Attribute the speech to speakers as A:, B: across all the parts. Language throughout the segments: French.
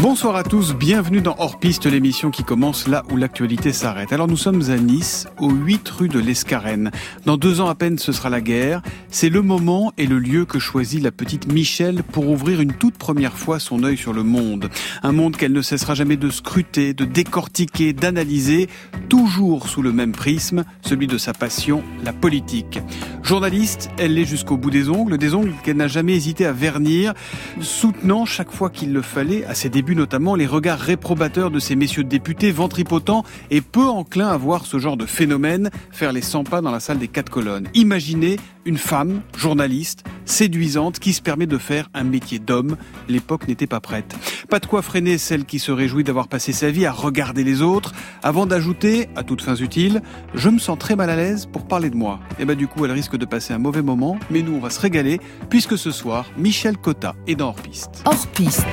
A: Bonsoir à tous, bienvenue dans Hors Piste, l'émission qui commence là où l'actualité s'arrête. Alors nous sommes à Nice, aux 8 rue de l'Escarène. Dans 2 ans à peine, ce sera la guerre. C'est le moment et le lieu que choisit la petite Michel pour ouvrir une toute première fois son œil sur le monde. Un monde qu'elle ne cessera jamais de scruter, de décortiquer, d'analyser, toujours sous le même prisme, celui de sa passion, la politique. Journaliste, elle l'est jusqu'au bout des ongles qu'elle n'a jamais hésité à vernir, soutenant chaque fois qu'il le fallait, à ses débuts notamment, les regards réprobateurs de ces messieurs députés ventripotents et peu enclins à voir ce genre de phénomène faire les 100 pas dans la salle des 4 colonnes. Imaginez une femme, journaliste, séduisante, qui se permet de faire un métier d'homme. L'époque n'était pas prête. Pas de quoi freiner celle qui se réjouit d'avoir passé sa vie à regarder les autres, avant d'ajouter, à toutes fins utiles, « Je me sens très mal à l'aise pour parler de moi ». Et du coup, elle risque de passer un mauvais moment, mais nous, on va se régaler, puisque ce soir, Michel Cotta est dans Hors Piste.
B: Hors Piste.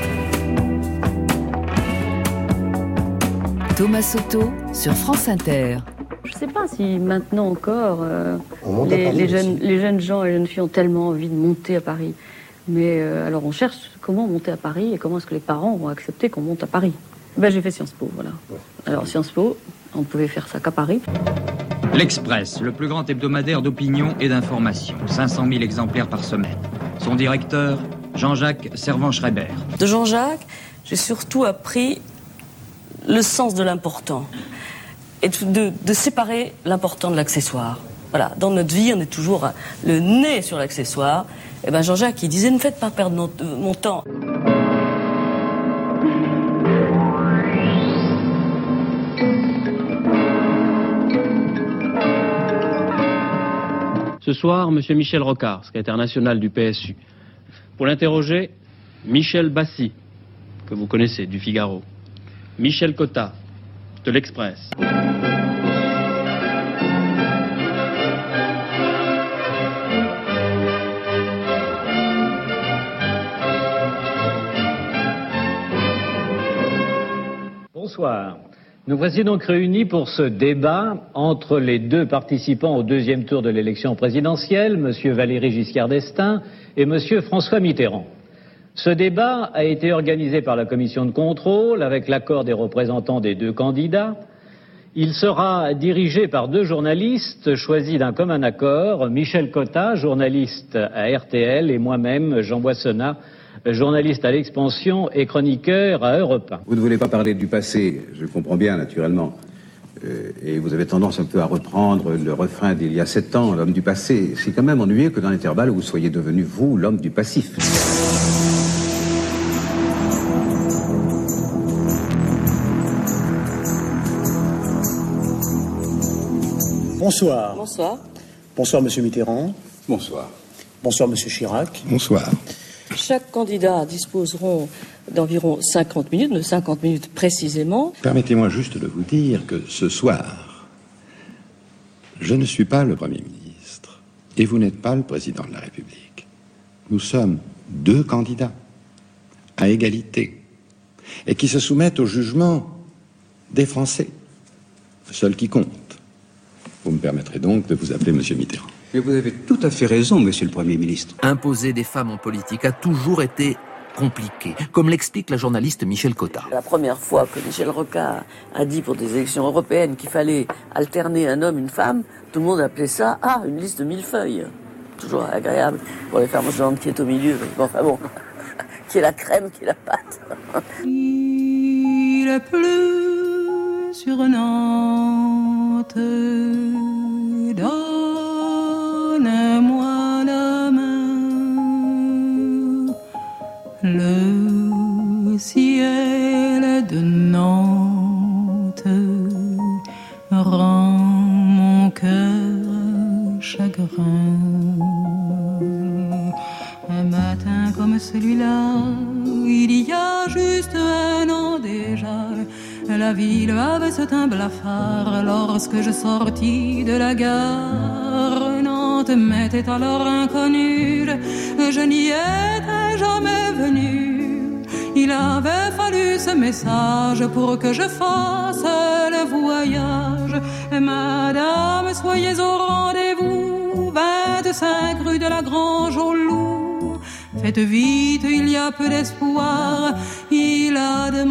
B: Thomas Soto sur France Inter.
C: Je ne sais pas si maintenant encore les jeunes gens et les jeunes filles ont tellement envie de monter à Paris. Mais alors on cherche comment monter à Paris et comment est-ce que les parents vont accepter qu'on monte à Paris. J'ai fait Sciences Po, voilà. Ouais. Alors Sciences Po, on pouvait faire ça qu'à Paris.
D: L'Express, le plus grand hebdomadaire d'opinion et d'information. 500 000 exemplaires par semaine. Son directeur, Jean-Jacques Servan-Schreiber.
E: De Jean-Jacques, j'ai surtout appris le sens de l'important. Et de séparer l'important de l'accessoire. Voilà, dans notre vie, on est toujours le nez sur l'accessoire. Et Jean-Jacques, il disait, ne faites pas perdre mon temps.
F: Ce soir, M. Michel Rocard, secrétaire national du PSU. Pour l'interroger, Michel Bassi, que vous connaissez, du Figaro. Michel Cotta, de l'Express.
G: Bonsoir. Nous voici donc réunis pour ce débat entre les 2 participants au 2e tour de l'élection présidentielle, M. Valéry Giscard d'Estaing et M. François Mitterrand. Ce débat a été organisé par la commission de contrôle avec l'accord des représentants des 2 candidats. Il sera dirigé par 2 journalistes choisis d'un commun accord, Michel Cotta, journaliste à RTL, et moi-même, Jean Boissonnat, journaliste à l'Expansion et chroniqueur à Europe 1.
H: Vous ne voulez pas parler du passé, je comprends bien naturellement. Et vous avez tendance un peu à reprendre le refrain d'il y a 7 ans, l'homme du passé. C'est quand même ennuyeux que dans l'intervalle, vous soyez devenu, vous, l'homme du passif.
I: Bonsoir.
E: Bonsoir.
I: Bonsoir, Monsieur Mitterrand.
H: Bonsoir.
I: Bonsoir, Monsieur Chirac.
H: Bonsoir.
E: Chaque candidat disposeront d'environ 50 minutes, de 50 minutes précisément.
J: Permettez-moi juste de vous dire que ce soir, je ne suis pas le Premier ministre et vous n'êtes pas le Président de la République. Nous sommes 2 candidats à égalité et qui se soumettent au jugement des Français, le seul qui compte. Vous me permettrez donc de vous appeler Monsieur Mitterrand.
H: Mais vous avez tout à fait raison, Monsieur le Premier ministre.
B: Imposer des femmes en politique a toujours été compliqué, comme l'explique la journaliste Michel Cotta.
E: La première fois que Michel Rocard a dit pour des élections européennes qu'il fallait alterner un homme, une femme, tout le monde appelait ça une liste de millefeuilles. Toujours agréable pour les faire manger qui est au milieu. Qui est la crème, qui est la pâte.
K: Il pleut sur Nantes, donne-moi la main, le ciel de Nantes rend mon cœur chagrin. Un matin comme celui-là, il y a juste 1 an déjà, la ville avait ce teint blafard lorsque je sortis de la gare. Nantes m'était alors inconnue, je n'y étais jamais venu. Il avait fallu ce message pour que je fasse le voyage. Madame, soyez au rendez-vous, 25 rue de la Grange au Loup. Faites vite, il y a peu d'espoir. Il a demandé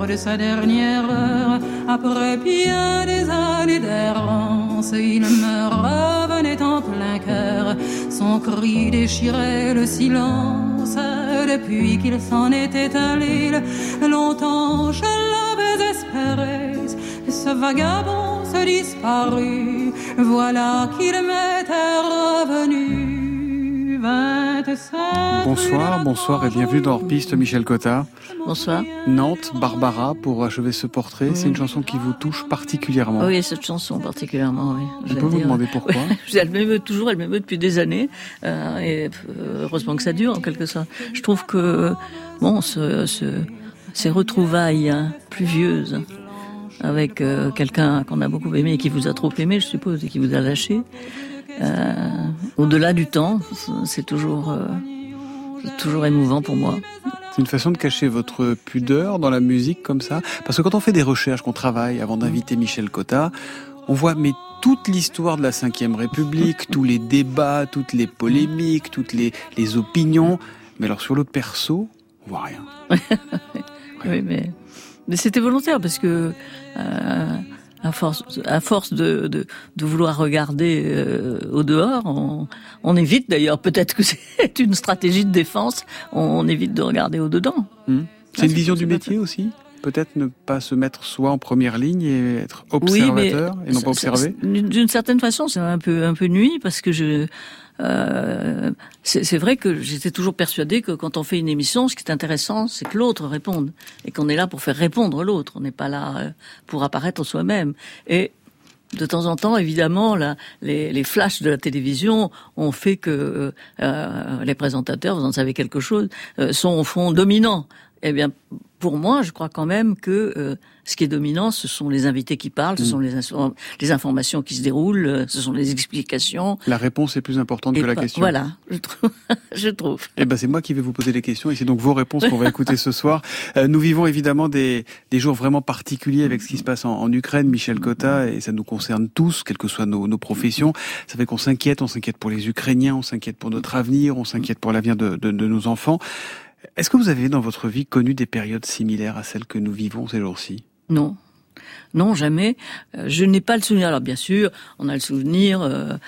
K: de sa dernière heure. Après bien des années d'errance, il me revenait en plein cœur. Son cri déchirait le silence. Depuis qu'il s'en était allé, longtemps je l'avais espéré. Ce vagabond se disparut, voilà qu'il m'était revenu. 27.
A: Bonsoir et bienvenue dans Hors-Piste, Michel Cotta.
L: Bonsoir.
A: Nantes, Barbara, pour achever ce portrait. Oui. C'est une chanson qui vous touche particulièrement.
L: Oui, cette chanson particulièrement, oui.
A: Je peux vous demander pourquoi?
L: Elle m'émeut toujours, elle m'émeut depuis des années. Et heureusement que ça dure, en quelque sorte. Je trouve que, bon, ces retrouvailles pluvieuses avec quelqu'un qu'on a beaucoup aimé et qui vous a trop aimé, je suppose, et qui vous a lâché, au-delà du temps, c'est toujours émouvant pour moi.
A: C'est une façon de cacher votre pudeur dans la musique comme ça? Parce que quand on fait des recherches, qu'on travaille avant d'inviter Michel Cotta, on voit toute l'histoire de la Ve République, tous les débats, toutes les polémiques, toutes les opinions. Mais alors sur le perso, on voit rien.
L: Oui, mais c'était volontaire parce que à force de vouloir regarder au dehors, on évite d'ailleurs, peut-être que c'est une stratégie de défense, on évite de regarder au dedans.
A: C'est une vision du métier aussi? Peut-être ne pas se mettre soi en première ligne et être observateur et non pas observé?
L: D'une certaine façon, c'est un peu nuit parce que c'est vrai que j'étais toujours persuadée que quand on fait une émission, ce qui est intéressant, c'est que l'autre réponde et qu'on est là pour faire répondre l'autre. On n'est pas là pour apparaître soi-même. Et de temps en temps, évidemment, les flashs de la télévision ont fait que les présentateurs, vous en savez quelque chose, sont au fond dominants. Eh bien, pour moi, je crois quand même que ce qui est dominant, ce sont les invités qui parlent, ce sont les informations qui se déroulent, ce sont les explications.
A: La réponse est plus importante que la question.
L: Voilà, je trouve.
A: Eh ben, c'est moi qui vais vous poser les questions et c'est donc vos réponses qu'on va écouter ce soir. Nous vivons évidemment des jours vraiment particuliers avec ce qui se passe en Ukraine, Michel Cotta, et ça nous concerne tous, quelles que soient nos professions. Ça fait qu'on s'inquiète pour les Ukrainiens, on s'inquiète pour notre avenir, on s'inquiète pour l'avenir de nos enfants. Est-ce que vous avez dans votre vie connu des périodes similaires à celles que nous vivons ces jours-ci?
L: Non. Non, jamais. Je n'ai pas le souvenir. Alors bien sûr, on a le souvenir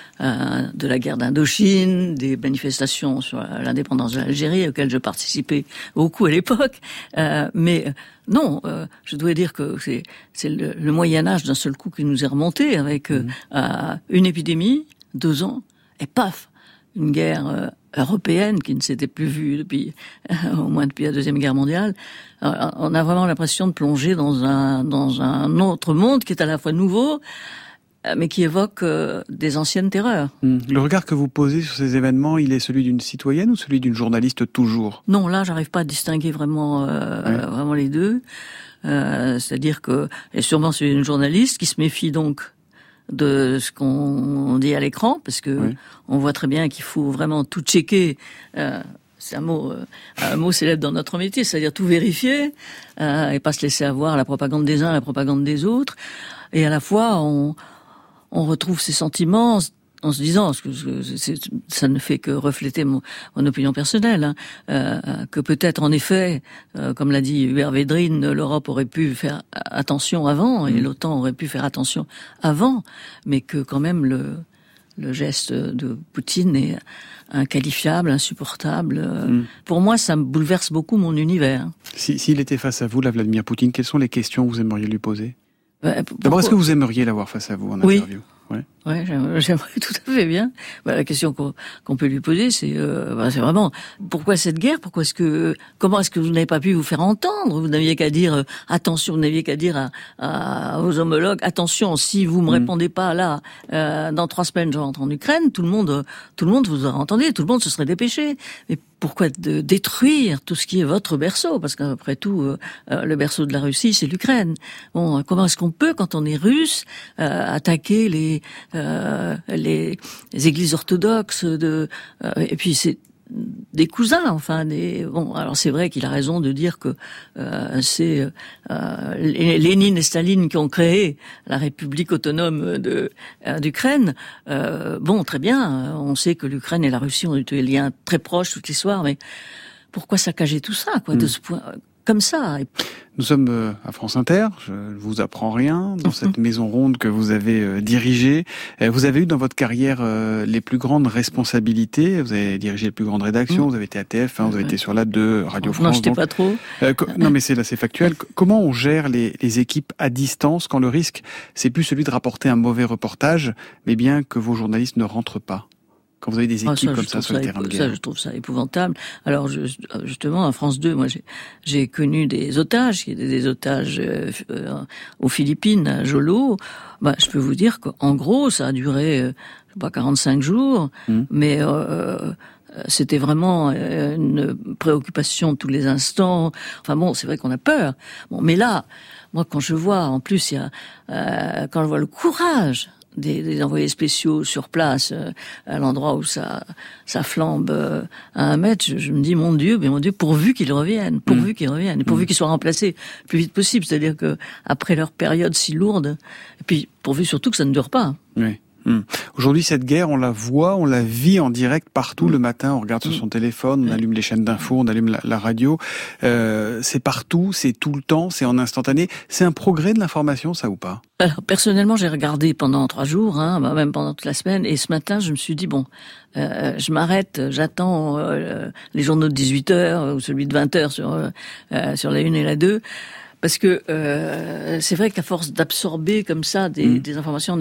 L: de la guerre d'Indochine, des manifestations sur l'indépendance de l'Algérie auxquelles je participais beaucoup à l'époque. Mais non, je dois dire que c'est le Moyen-Âge d'un seul coup qui nous est remonté avec une épidémie, 2 ans, et paf, une guerre européenne qui ne s'était plus vue au moins depuis la Deuxième Guerre mondiale. On a vraiment l'impression de plonger dans un autre monde qui est à la fois nouveau, mais qui évoque des anciennes terreurs.
A: Le regard que vous posez sur ces événements, il est celui d'une citoyenne ou celui d'une journaliste toujours?
L: Non, là, j'arrive pas à distinguer vraiment les deux. C'est-à-dire que, et sûrement celui d'une journaliste qui se méfie donc de ce qu'on dit à l'écran, parce que on voit très bien qu'il faut vraiment tout checker. C'est un mot célèbre dans notre métier, c'est-à-dire tout vérifier et pas se laisser avoir la propagande des uns, la propagande des autres. Et à la fois, on retrouve ces sentiments en se disant, ça ne fait que refléter mon opinion personnelle, que peut-être en effet, comme l'a dit Hubert Védrine, l'Europe aurait pu faire attention avant et l'OTAN aurait pu faire attention avant, mais que quand même le geste de Poutine est inqualifiable, insupportable. Pour moi, ça me bouleverse beaucoup mon univers.
A: S'il était face à vous, là, Vladimir Poutine, quelles sont les questions que vous aimeriez lui poser? D'abord, est-ce que vous aimeriez l'avoir face à vous en interview?
L: Ouais, j'aimerais tout à fait bien. La question qu'on peut lui poser, c'est vraiment pourquoi cette guerre? Comment est-ce que vous n'avez pas pu vous faire entendre? Vous n'aviez qu'à dire attention, vous n'aviez qu'à dire à vos homologues attention, si vous me répondez pas là, dans 3 semaines je rentre en Ukraine, tout le monde vous aurait entendu, tout le monde se serait dépêché. Mais pourquoi de détruire tout ce qui est votre berceau? Parce qu'après tout, le berceau de la Russie, c'est l'Ukraine. Bon, comment est-ce qu'on peut, quand on est russe, attaquer les églises orthodoxes et puis c'est des cousins, enfin alors c'est vrai qu'il a raison de dire que c'est Lénine et Staline qui ont créé la République autonome d'Ukraine. Très bien, on sait que l'Ukraine et la Russie ont eu des liens très proches toute l'histoire, mais pourquoi saccager tout ça, quoi, de ce point? comme ça.
A: Nous sommes à France Inter, je ne vous apprends rien, dans cette maison ronde que vous avez dirigée. Vous avez eu dans votre carrière les plus grandes responsabilités, vous avez dirigé les plus grandes rédactions, vous avez été à TF1, vous avez été sur l'A2, Radio France.
L: Non, j'étais pas trop.
A: Non, mais c'est factuel. Comment on gère les équipes à distance quand le risque, c'est plus celui de rapporter un mauvais reportage, mais bien que vos journalistes ne rentrent pas? Quand vous avez des équipes comme ça sur le terrain de guerre.
L: Ça, je trouve ça épouvantable. Alors, justement, à France 2, moi, j'ai connu des otages, aux Philippines, à Jolo. Je peux vous dire qu'en gros, ça a duré, 45 jours, mais c'était vraiment une préoccupation tous les instants. Enfin bon, c'est vrai qu'on a peur. Bon, mais là, moi, quand je vois, en plus, quand je vois le courage des envoyés spéciaux sur place, à l'endroit où ça flambe à 1 mètre, je me dis, mon Dieu, pourvu qu'ils reviennent, et pourvu qu'ils soient remplacés le plus vite possible, c'est-à-dire que après leur période si lourde, et puis pourvu surtout que ça ne dure pas.
A: Oui. Aujourd'hui, cette guerre, on la voit, on la vit en direct partout. Le matin, on regarde sur son téléphone, on allume les chaînes d'infos, on allume la radio. C'est partout, c'est tout le temps, c'est en instantané. C'est un progrès de l'information, ça ou pas?
L: Alors, personnellement, j'ai regardé pendant 3 jours, même pendant toute la semaine, et ce matin, je me suis dit, je m'arrête, j'attends les journaux de 18h ou celui de 20h sur la 1 et la 2. Parce que c'est vrai qu'à force d'absorber comme ça des informations,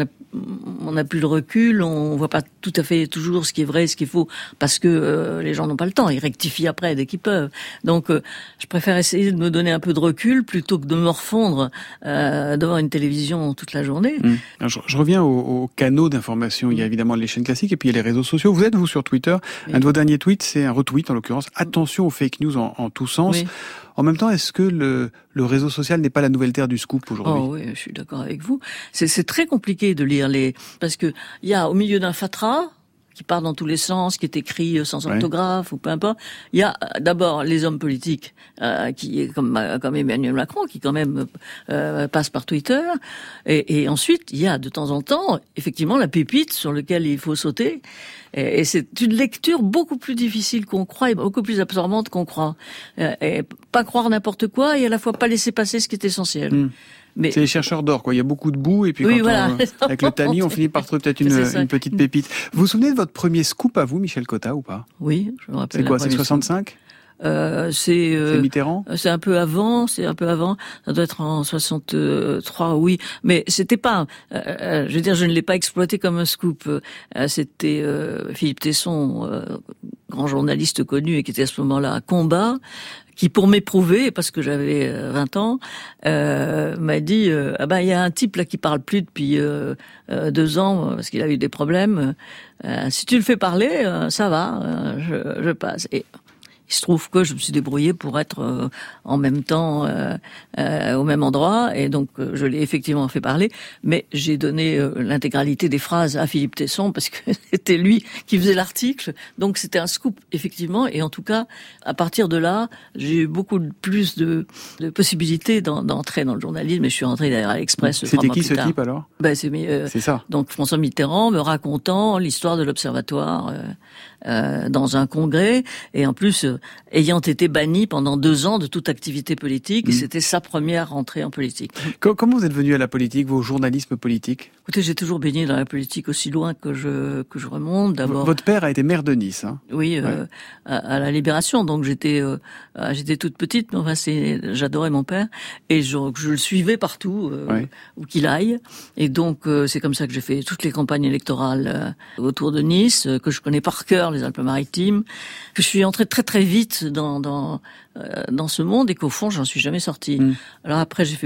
L: on n'a plus le recul, on voit pas tout à fait toujours ce qui est vrai, ce qu'il faut, parce que les gens n'ont pas le temps, ils rectifient après dès qu'ils peuvent. Donc je préfère essayer de me donner un peu de recul plutôt que de me refondre devant une télévision toute la journée.
A: Alors, je reviens aux canaux d'information. Il y a évidemment les chaînes classiques et puis il y a les réseaux sociaux. Vous êtes, vous, sur Twitter. Un de vos derniers tweets, c'est un retweet en l'occurrence. Attention aux fake news en tous sens. Oui. En même temps, est-ce que le réseau social n'est pas la nouvelle terre du scoop aujourd'hui?
L: Oh oui, je suis d'accord avec vous. C'est très compliqué de lire parce que il y a au milieu d'un fatras qui part dans tous les sens, qui est écrit sans orthographe ou peu importe. Il y a d'abord les hommes politiques qui comme Emmanuel Macron qui quand même passe par Twitter et ensuite il y a de temps en temps effectivement la pépite sur laquelle il faut sauter et c'est une lecture beaucoup plus difficile qu'on croit et beaucoup plus absorbante qu'on croit et pas croire n'importe quoi et à la fois pas laisser passer ce qui est essentiel.
A: Mais c'est les chercheurs d'or, quoi. Il y a beaucoup de boue et puis avec le tamis, on finit par trouver peut-être une petite pépite. Vous vous souvenez de votre premier scoop à vous, Michel Cotta, ou pas?
L: Oui, je me rappelle.
A: C'est quoi? C'est 65?
L: C'est
A: Mitterrand?
L: C'est un peu avant. Ça doit être en 63, oui. Mais c'était pas, je veux dire, je ne l'ai pas exploité comme un scoop. C'était Philippe Tesson, grand journaliste connu et qui était à ce moment-là à Combat, qui pour m'éprouver, parce que j'avais 20 ans, m'a dit il y a un type là qui parle plus depuis 2 ans parce qu'il a eu des problèmes. Si tu le fais parler, ça va, je passe. Et il se trouve que je me suis débrouillée pour être en même temps au même endroit et donc je l'ai effectivement fait parler, mais j'ai donné l'intégralité des phrases à Philippe Tesson parce que c'était lui qui faisait l'article, donc c'était un scoop effectivement et en tout cas à partir de là j'ai eu beaucoup plus de possibilités d'entrer dans le journalisme et je suis rentrée d'ailleurs à l'Express.
A: C'était qui ce type alors?
L: C'est
A: ça.
L: Donc François Mitterrand me racontant l'histoire de l'Observatoire dans un congrès et en plus ayant été banni pendant 2 ans de toute activité politique et c'était sa première rentrée en politique.
A: Comment vous êtes venu à la politique, vos journalisme politique?
L: Écoutez, j'ai toujours baigné dans la politique aussi loin que je remonte. D'abord,
A: votre père a été maire de Nice, hein?
L: Oui, à la Libération. Donc j'étais toute petite, mais enfin j'adorais mon père et je le suivais partout où qu'il aille. Et donc c'est comme ça que j'ai fait toutes les campagnes électorales autour de Nice, que je connais par cœur les Alpes-Maritimes, que je suis entrée très très vite dans ce monde et qu'au fond j'en suis jamais sortie. Alors après j'ai fait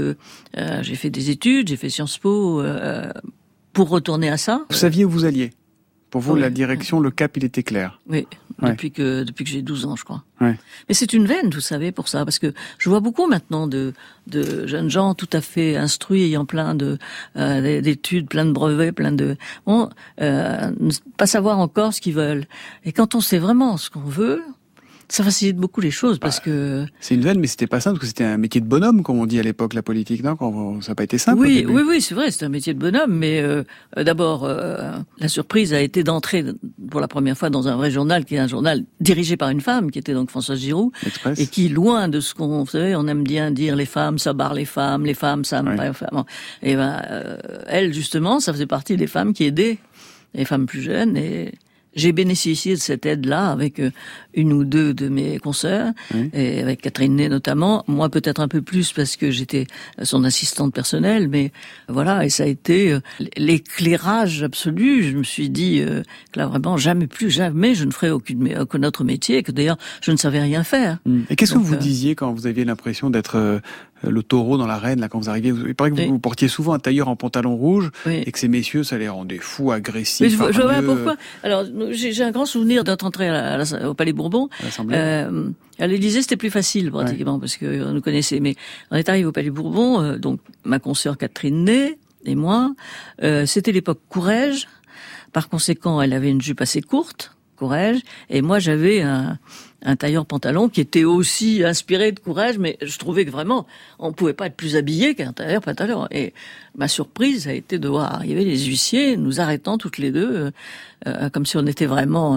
L: j'ai fait des études, j'ai fait Sciences Po pour retourner à ça.
A: Vous saviez où vous alliez? Pour vous, la direction, le cap, il était clair.
L: Oui, depuis que j'ai 12 ans, je crois.
A: Ouais.
L: Mais c'est une veine, vous savez, pour ça, parce que je vois beaucoup maintenant de jeunes gens tout à fait instruits, ayant plein d'études, plein de brevets, ne pas savoir encore ce qu'ils veulent. Et quand on sait vraiment ce qu'on veut, Ça facilite beaucoup les choses parce que...
A: C'est une veine, mais c'était pas simple, parce que c'était un métier de bonhomme, comme on dit à l'époque, la politique, non? Ça n'a pas été simple.
L: Oui, c'est vrai, c'était un métier de bonhomme, mais d'abord, la surprise a été d'entrer pour la première fois dans un vrai journal, qui est un journal dirigé par une femme, qui était donc Françoise Giroud,
A: Express.
L: Et qui, loin de ce qu'on... Vous savez, on aime bien dire les femmes, ça barre les femmes, ça aime pas les femmes. Et elle, justement, ça faisait partie des femmes qui aidaient les femmes plus jeunes, et... J'ai bénéficié de cette aide-là avec une ou deux de mes consoeurs, et avec Catherine Ney notamment. Moi, peut-être un peu plus parce que j'étais son assistante personnelle, mais voilà, et ça a été l'éclairage absolu. Je me suis dit que là, vraiment, jamais je ne ferai aucun autre métier, et que d'ailleurs, je ne savais rien faire.
A: Et qu'est-ce que vous disiez quand vous aviez l'impression d'être le taureau dans l'arène, là, quand vous arriviez? Il paraît que vous portiez souvent un tailleur en pantalon rouge, et que ces messieurs, ça les rendait fous, agressifs.
L: Mais je vois pourquoi. Alors, j'ai un grand souvenir d'être entré au Palais Bourbon. À l'Élysée, c'était plus facile, pratiquement, parce que on nous connaissait. Mais on est arrivé au Palais Bourbon, donc ma consoeur Catherine Ney et moi. C'était l'époque Courrèges. Par conséquent, elle avait une jupe assez courte, Courrèges, et moi j'avais un tailleur pantalon qui était aussi inspiré de Courrèges, mais je trouvais que vraiment on pouvait pas être plus habillé qu'un tailleur pantalon. Et ma surprise a été de voir arriver les huissiers, nous arrêtant toutes les deux, comme si on était vraiment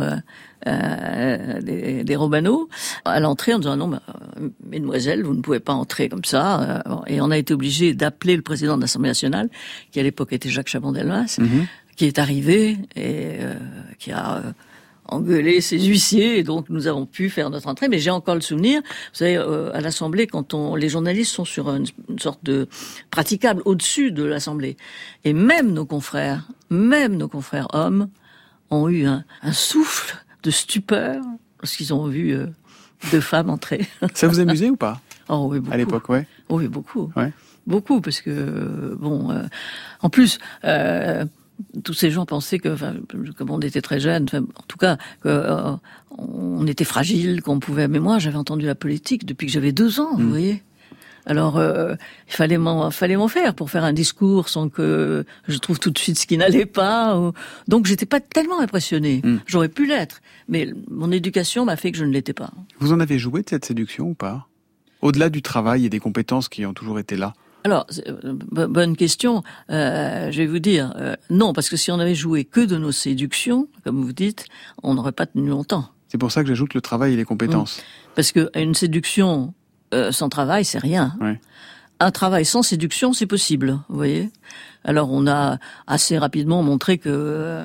L: des Romano, à l'entrée en disant non, mesdemoiselles, vous ne pouvez pas entrer comme ça. Et on a été obligé d'appeler le président de l'Assemblée nationale, qui à l'époque était Jacques Chaban-Delmas, qui est arrivé et qui a engueuler ses huissiers, et donc nous avons pu faire notre entrée. Mais j'ai encore le souvenir, vous savez, à l'Assemblée, quand les journalistes sont sur une sorte de praticable au-dessus de l'Assemblée, et même nos confrères hommes ont eu un souffle de stupeur lorsqu'ils ont vu deux femmes entrer.
A: Ça vous amusait ou pas?
L: Oh oui, beaucoup.
A: À l'époque, ouais.
L: Oh oui, beaucoup.
A: Ouais.
L: Beaucoup, parce que en plus. Tous ces gens pensaient que, comme on était très jeunes, en tout cas, on était fragile, qu'on pouvait. Mais moi, j'avais entendu la politique depuis que j'avais 2 ans, vous voyez. Alors, il fallait m'en faire pour faire un discours sans que je trouve tout de suite ce qui n'allait pas. Donc, j'étais pas tellement impressionnée. J'aurais pu l'être, mais mon éducation m'a fait que je ne l'étais pas.
A: Vous en avez joué de cette séduction ou pas? Au-delà du travail et des compétences qui ont toujours été là.
L: Alors, bonne question. Je vais vous dire, non, parce que si on avait joué que de nos séductions, comme vous dites, on n'aurait pas tenu longtemps.
A: C'est pour ça que j'ajoute le travail et les compétences.
L: Parce que une séduction sans travail, c'est rien.
A: Ouais.
L: Un travail sans séduction, c'est possible, vous voyez. Alors, on a assez rapidement montré que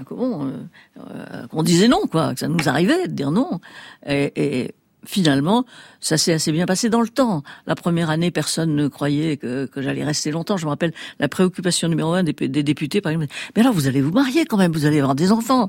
L: qu'on disait non, quoi, que ça nous arrivait de dire non. Et finalement, ça s'est assez bien passé dans le temps. La première année, personne ne croyait que j'allais rester longtemps. Je me rappelle la préoccupation numéro 1 des députés, par exemple. Mais alors, vous allez vous marier quand même, vous allez avoir des enfants.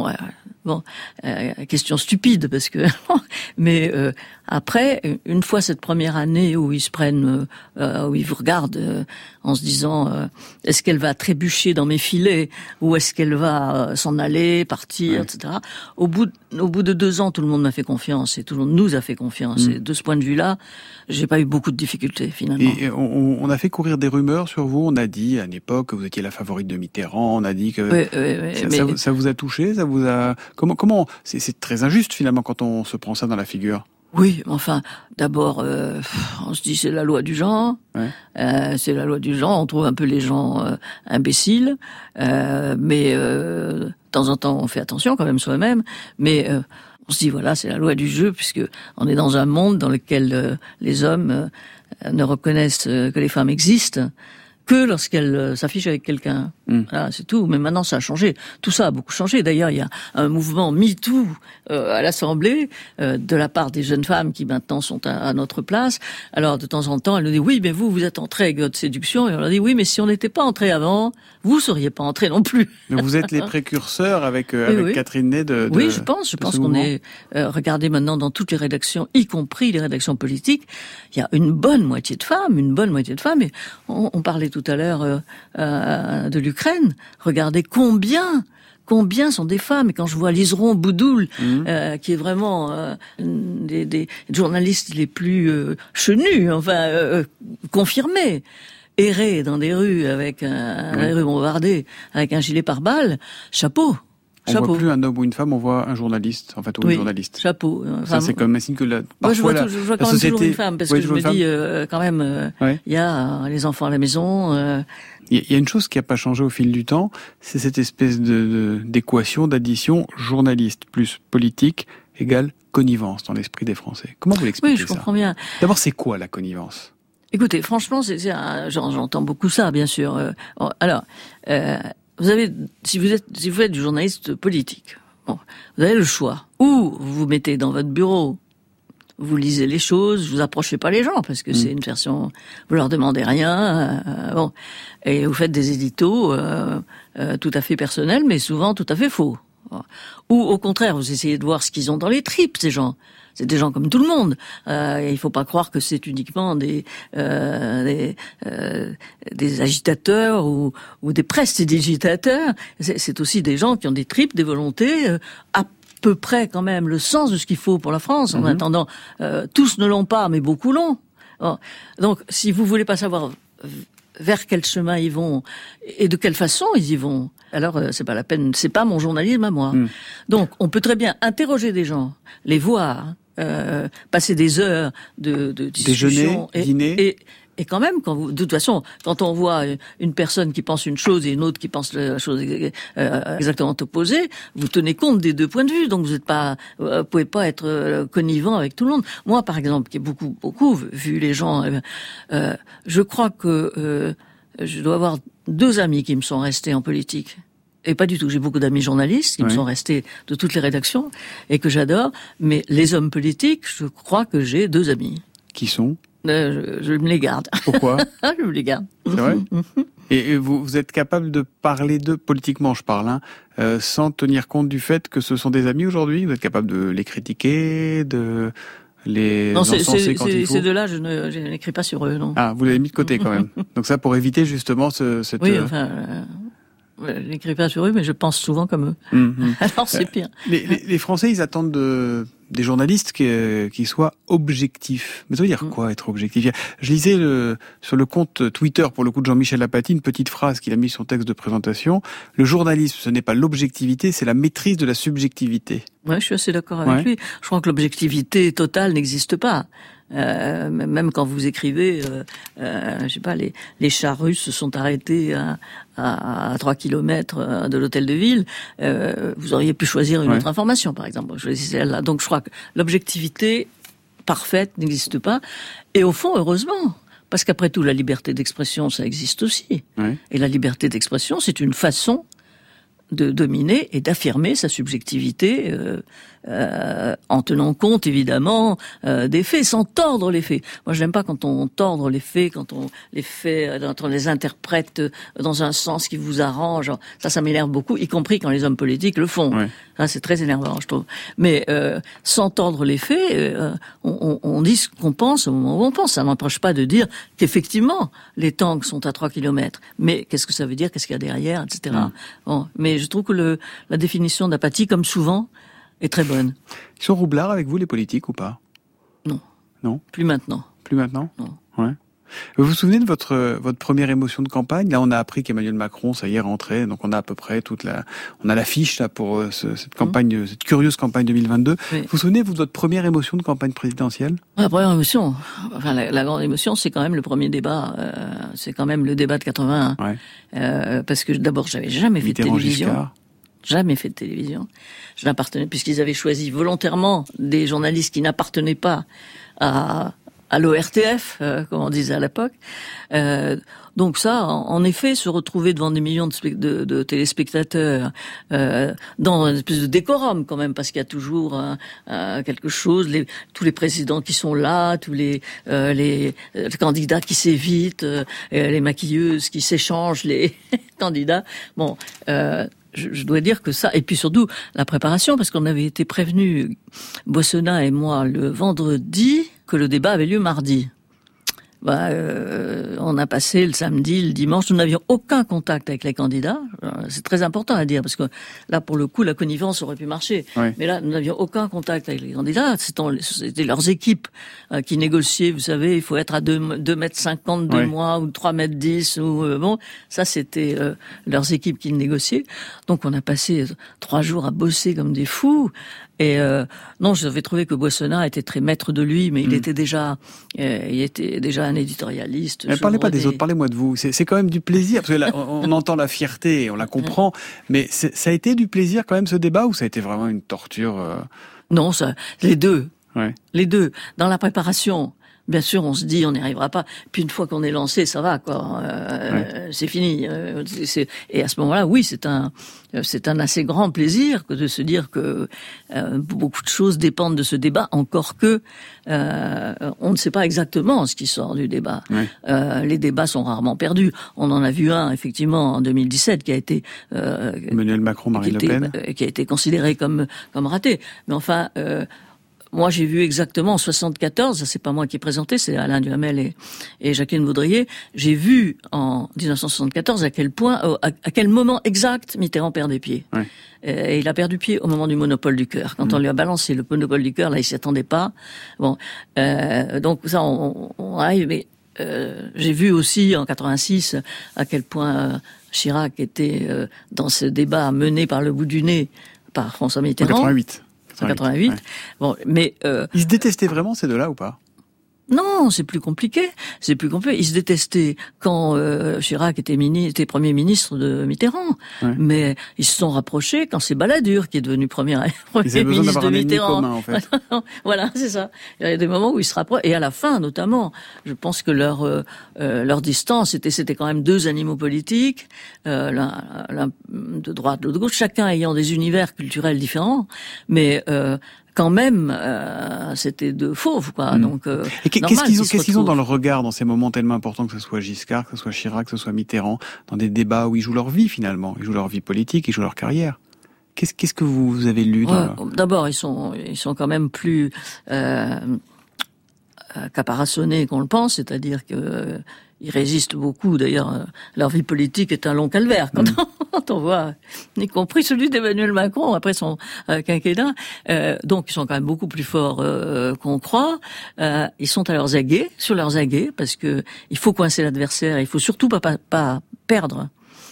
L: Question stupide, parce que... Mais après, une fois cette première année où ils se prennent, où ils vous regardent en se disant est-ce qu'elle va trébucher dans mes filets ou est-ce qu'elle va s'en aller, partir, etc. Au bout de 2 ans, tout le monde m'a fait confiance et tout le monde nous a fait confiance. Et de ce point de vue-là, j'ai pas eu beaucoup de difficultés finalement.
A: Et on a fait courir des rumeurs sur vous. On a dit à une époque que vous étiez la favorite de Mitterrand. On a dit que ça vous a touché, ça vous a comment c'est très injuste finalement quand on se prend ça dans la figure.
L: Oui, enfin, d'abord, on se dit c'est la loi du genre. Ouais. C'est la loi du genre. On trouve un peu les gens imbéciles, mais de temps en temps, on fait attention quand même soi-même. Mais on se dit voilà, c'est la loi du jeu, puisque on est dans un monde dans lequel les hommes ne reconnaissent que les femmes existent que lorsqu'elles s'affichent avec quelqu'un. Voilà, c'est tout. Mais maintenant, ça a changé. Tout ça a beaucoup changé. D'ailleurs, il y a un mouvement MeToo à l'Assemblée de la part des jeunes femmes qui maintenant sont à notre place. Alors, de temps en temps, elles nous disent « Oui, mais vous êtes entrés avec votre séduction. » Et on leur dit « Oui, mais si on n'était pas entrés avant, vous ne seriez pas entrés non plus. »
A: Mais vous êtes les précurseurs avec Catherine Ney de
L: oui, je pense qu'on est... regardez maintenant dans toutes les rédactions, y compris les rédactions politiques, il y a une bonne moitié de femmes. Et on parlait tout à l'heure de l'Ukraine. Regardez combien sont des femmes. Et quand je vois Liseron Boudoul, qui est vraiment des journalistes les plus chenus, confirmés, errer dans des rues avec des rues bombardées avec un gilet pare-balles, chapeau.
A: On ne voit plus un homme ou une femme, on voit un journaliste, en fait, ou une journaliste.
L: Chapeau.
A: Ça, c'est comme un signe que
L: moi, je vois quand même toujours une femme, parce que je me dis, quand même, il y a les enfants à la maison.
A: Il y a une chose qui n'a pas changé au fil du temps, c'est cette espèce d'équation, d'addition, journaliste plus politique égale connivence dans l'esprit des Français. Comment vous l'expliquez ça ?
L: Oui, je comprends bien.
A: D'abord, c'est quoi la connivence ?
L: Écoutez, franchement, j'entends beaucoup ça, bien sûr. Alors, vous avez, si vous êtes du journaliste politique, bon, vous avez le choix. Ou vous vous mettez dans votre bureau, vous lisez les choses, vous approchez pas les gens parce que c'est une version, vous leur demandez rien, bon, et vous faites des éditos tout à fait personnels, mais souvent tout à fait faux. Ou au contraire, vous essayez de voir ce qu'ils ont dans les tripes, ces gens. C'est des gens comme tout le monde. Il faut pas croire que c'est uniquement des agitateurs ou des prestidigitateurs. C'est aussi des gens qui ont des tripes, des volontés, à peu près quand même le sens de ce qu'il faut pour la France. En attendant, tous ne l'ont pas, mais beaucoup l'ont. Bon. Donc, si vous voulez pas savoir vers quel chemin ils vont et de quelle façon ils y vont, alors c'est pas la peine, c'est pas mon journalisme à moi. Donc on peut très bien interroger des gens, les voir, passer des heures de discussion,
A: déjeuner, dîner.
L: Et quand même, de toute façon, quand on voit une personne qui pense une chose et une autre qui pense la chose exactement opposée, vous tenez compte des deux points de vue. Donc vous pouvez pas être connivent avec tout le monde. Moi, par exemple, qui ai beaucoup vu les gens, je crois que je dois avoir 2 amis qui me sont restés en politique. Et pas du tout. J'ai beaucoup d'amis journalistes qui me sont restés de toutes les rédactions et que j'adore. Mais les hommes politiques, je crois que j'ai 2 amis.
A: Qui sont ?
L: Je me les garde.
A: Pourquoi ?
L: Je me les garde.
A: C'est vrai ? Et vous êtes capable de parler d'eux, politiquement je parle, sans tenir compte du fait que ce sont des amis aujourd'hui ? Vous êtes capable de les critiquer, de les encenser quand il faut ?
L: Ces 2-là, je n'écris pas sur eux, non.
A: Ah, vous l'avez mis de côté quand même. Donc ça, pour éviter justement cette...
L: Oui, enfin... je n'écris pas sur eux, mais je pense souvent comme eux. Alors c'est pire.
A: Les Français, ils attendent des journalistes qui soient objectifs. Mais ça veut dire quoi, être objectif ? Je lisais sur le compte Twitter, pour le coup, de Jean-Michel Apathy, une petite phrase qu'il a mise sur son texte de présentation. Le journalisme, ce n'est pas l'objectivité, c'est la maîtrise de la subjectivité.
L: Ouais, je suis assez d'accord avec lui. Je crois que l'objectivité totale n'existe pas. Même quand vous écrivez, je sais pas, les chars russes se sont arrêtés à 3 kilomètres de l'hôtel de ville, vous auriez pu choisir une autre information, par exemple. Vous choisissez celle-là. Donc je crois que l'objectivité parfaite n'existe pas. Et au fond, heureusement. Parce qu'après tout, la liberté d'expression, ça existe aussi. Et la liberté d'expression, c'est une façon de dominer et d'affirmer sa subjectivité en tenant compte évidemment des faits, sans tordre les faits. Moi, je n'aime pas quand on tordre les faits, quand on les interprète dans un sens qui vous arrange. Ça m'énerve beaucoup, y compris quand les hommes politiques le font. Ça, c'est très énervant, je trouve. Mais sans tordre les faits, on dit ce qu'on pense au moment où on pense. Ça n'empêche pas de dire qu'effectivement, les tanks sont à 3 kilomètres. Mais qu'est-ce que ça veut dire ? Qu'est-ce qu'il y a derrière, etc. Bon, mais je trouve que la définition d'Apathy, comme souvent, est très bonne.
A: Ils sont roublards avec vous, les politiques, ou pas ?
L: Non.
A: Non ?
L: Plus maintenant.
A: Plus maintenant ?
L: Non.
A: Ouais. Vous vous souvenez de votre première émotion de campagne ? Là, on a appris qu'Emmanuel Macron, ça y est, rentrait, donc on a à peu près on a l'affiche là pour cette campagne, cette curieuse campagne 2022. Oui. Vous vous souvenez, vous, de votre première émotion de campagne présidentielle ?
L: La première émotion, enfin la grande émotion, c'est quand même le premier débat, c'est quand même le débat de 81. Parce que d'abord, j'avais jamais fait de télévision.
A: Giscard.
L: Jamais fait de télévision. Je n'appartenais, puisqu'ils avaient choisi volontairement des journalistes qui n'appartenaient pas à l'ORTF, comme on disait à l'époque. Donc ça, en effet, se retrouver devant des millions de téléspectateurs, dans une espèce de décorum quand même, parce qu'il y a toujours quelque chose, tous les présidents qui sont là, tous les candidats qui s'évitent, les maquilleuses qui s'échangent les candidats. Bon, je dois dire que ça, et puis surtout la préparation, parce qu'on avait été prévenus, Boissonnat et moi, le vendredi, que le débat avait lieu mardi. On a passé le samedi, le dimanche, nous n'avions aucun contact avec les candidats. C'est très important à dire, parce que là, pour le coup, la connivence aurait pu marcher. Oui. Mais là, nous n'avions aucun contact avec les candidats. C'était leurs équipes qui négociaient, vous savez, il faut être à 2,50 mètres de moi, ou 3,10 mètres, ou ça, c'était leurs équipes qui négociaient. Donc, on a passé 3 jours à bosser comme des fous. Et non, j'avais trouvé que Boissonnat était très maître de lui, mais il était déjà un éditorialiste.
A: Mais parlez pas des autres, parlez-moi de vous. C'est quand même du plaisir, parce que là, on entend la fierté et on la comprend, mais ça a été du plaisir quand même ce débat, ou ça a été vraiment une torture
L: Non, les deux. Ouais. Les deux. Dans la préparation, bien sûr, on se dit, on n'y arrivera pas. Puis une fois qu'on est lancé, ça va, quoi. C'est fini. Et à ce moment-là, oui, c'est un assez grand plaisir que de se dire que beaucoup de choses dépendent de ce débat, encore que on ne sait pas exactement ce qui sort du débat. Ouais. Les débats sont rarement perdus. On en a vu un, effectivement, en 2017, qui a été
A: Emmanuel Macron, Marine Le Pen,
L: qui a été considéré comme raté. Mais enfin. Moi, j'ai vu exactement en 74, c'est pas moi qui ai présenté, c'est Alain Duhamel et Jacqueline Vaudrier. J'ai vu en 1974 à quel moment exact Mitterrand perd des pieds. Ouais. Et il a perdu pied au moment du monopole du cœur. Quand on lui a balancé le monopole du cœur, là, il s'y attendait pas. Bon, donc ça, on arrive. Mais j'ai vu aussi en 86 à quel point Chirac était dans ce débat mené par le bout du nez par François Mitterrand.
A: En 88.
L: 88. Ouais. Bon, mais
A: ils se détestaient vraiment ces deux-là ou pas?
L: Non, c'est plus compliqué. Ils se détestaient quand Chirac était Premier ministre de Mitterrand. Ouais. Mais ils se sont rapprochés quand c'est Balladur qui est devenu Premier ministre de Mitterrand.
A: Commun, en fait.
L: Voilà, c'est ça. Il y a des moments où ils se rapprochent. Et à la fin, notamment, je pense que leur distance, c'était quand même 2 animaux politiques, l'un de droite, l'autre de gauche, chacun ayant des univers culturels différents. Mais quand même, c'était 2 fauves, quoi. Donc,
A: et qu'est-ce qu'ils ont dans le regard dans ces moments tellement importants, que ce soit Giscard, que ce soit Chirac, que ce soit Mitterrand, dans des débats où ils jouent leur vie finalement, ils jouent leur vie politique, ils jouent leur carrière. Qu'est-ce que vous avez lu
L: D'abord, ils sont quand même plus caparaçonnés qu'on le pense, c'est-à-dire que ils résistent beaucoup. D'ailleurs, leur vie politique est un long calvaire quand on voit, y compris celui d'Emmanuel Macron après son quinquennat. Donc, ils sont quand même beaucoup plus forts qu'on croit. Ils sont sur leurs aguets, parce que il faut coincer l'adversaire. Il faut surtout pas perdre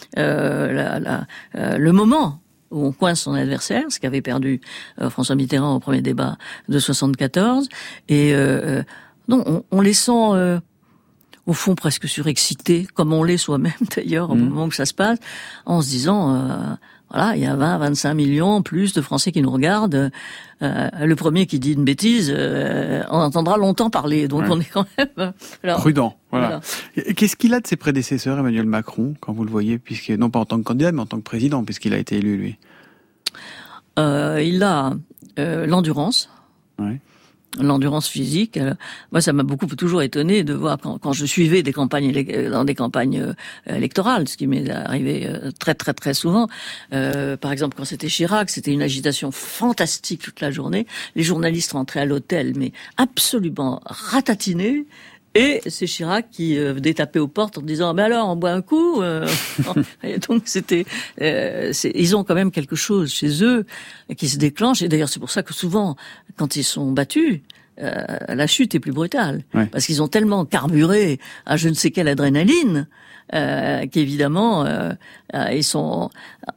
L: le moment où on coince son adversaire, ce qu'avait perdu François Mitterrand au premier débat de 74. Et non, on les sent au fond presque surexcités, comme on l'est soi-même d'ailleurs au moment où ça se passe, en se disant voilà, il y a 20-25 millions plus de Français qui nous regardent. Le premier qui dit une bêtise, on entendra longtemps parler. Donc on est quand même
A: prudent. Voilà. Qu'est-ce qu'il a de ses prédécesseurs, Emmanuel Macron, quand vous le voyez, non pas en tant que candidat, mais en tant que président, puisqu'il a été élu, lui?
L: Il a l'endurance. Ouais. L'endurance physique. Moi, ça m'a toujours étonné de voir quand je suivais des campagnes électorales, ce qui m'est arrivé très très très souvent. Par exemple, quand c'était Chirac, c'était une agitation fantastique toute la journée. Les journalistes rentraient à l'hôtel, mais absolument ratatinés. Et c'est Chirac qui venait taper aux portes en disant mais alors on boit un coup. Et donc ils ont quand même quelque chose chez eux qui se déclenche. Et d'ailleurs c'est pour ça que souvent quand ils sont battus, la chute est plus brutale, parce qu'ils ont tellement carburé à je ne sais quelle adrénaline qu'évidemment ils sont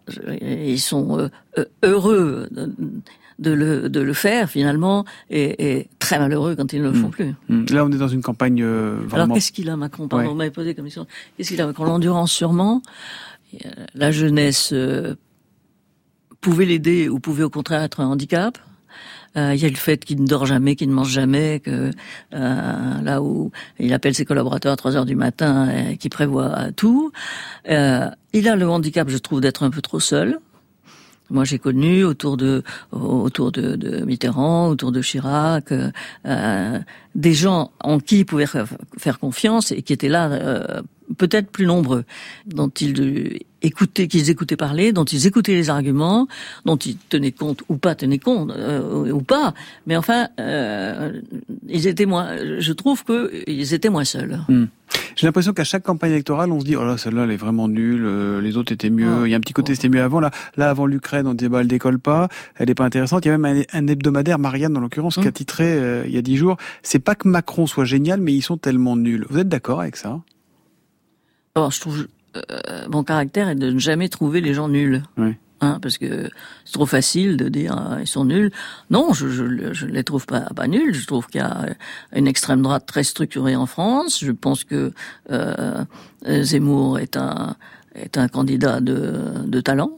L: heureux de le faire finalement et très malheureux quand ils ne le font plus.
A: Là on est dans une campagne vraiment...
L: Alors qu'est-ce qu'il a Macron? Pardon, on m'avait posé comme question. Qu'est-ce qu'il a Macron? L'endurance sûrement. La jeunesse pouvait l'aider ou pouvait au contraire être un handicap. Il y a le fait qu'il ne dort jamais, qu'il ne mange jamais, que là où il appelle ses collaborateurs à 3h du matin, qui prévoit tout. Il a le handicap, je trouve, d'être un peu trop seul. Moi, j'ai connu autour de Mitterrand, autour de Chirac, des gens en qui il pouvait faire confiance et qui étaient là peut-être plus nombreux, dont qu'ils écoutaient parler, dont ils écoutaient les arguments, dont ils tenaient compte ou pas mais enfin, je trouve qu'ils étaient moins seuls.
A: J'ai l'impression qu'à chaque campagne électorale, on se dit, oh là, celle-là, elle est vraiment nulle, les autres étaient mieux, il y a un petit côté, c'était mieux avant, là, avant l'Ukraine, on disait, elle décolle pas, elle est pas intéressante. Il y a même un hebdomadaire, Marianne, en l'occurrence, qui a titré, il y a 10 jours, c'est pas que Macron soit génial, mais ils sont tellement nuls. Vous êtes d'accord avec ça?
L: Alors, je trouve, mon caractère est de ne jamais trouver les gens nuls.
A: Oui.
L: Parce que c'est trop facile de dire ils sont nuls. Non, je les trouve pas nuls. Je trouve qu'il y a une extrême droite très structurée en France. Je pense que Zemmour est un candidat de talent.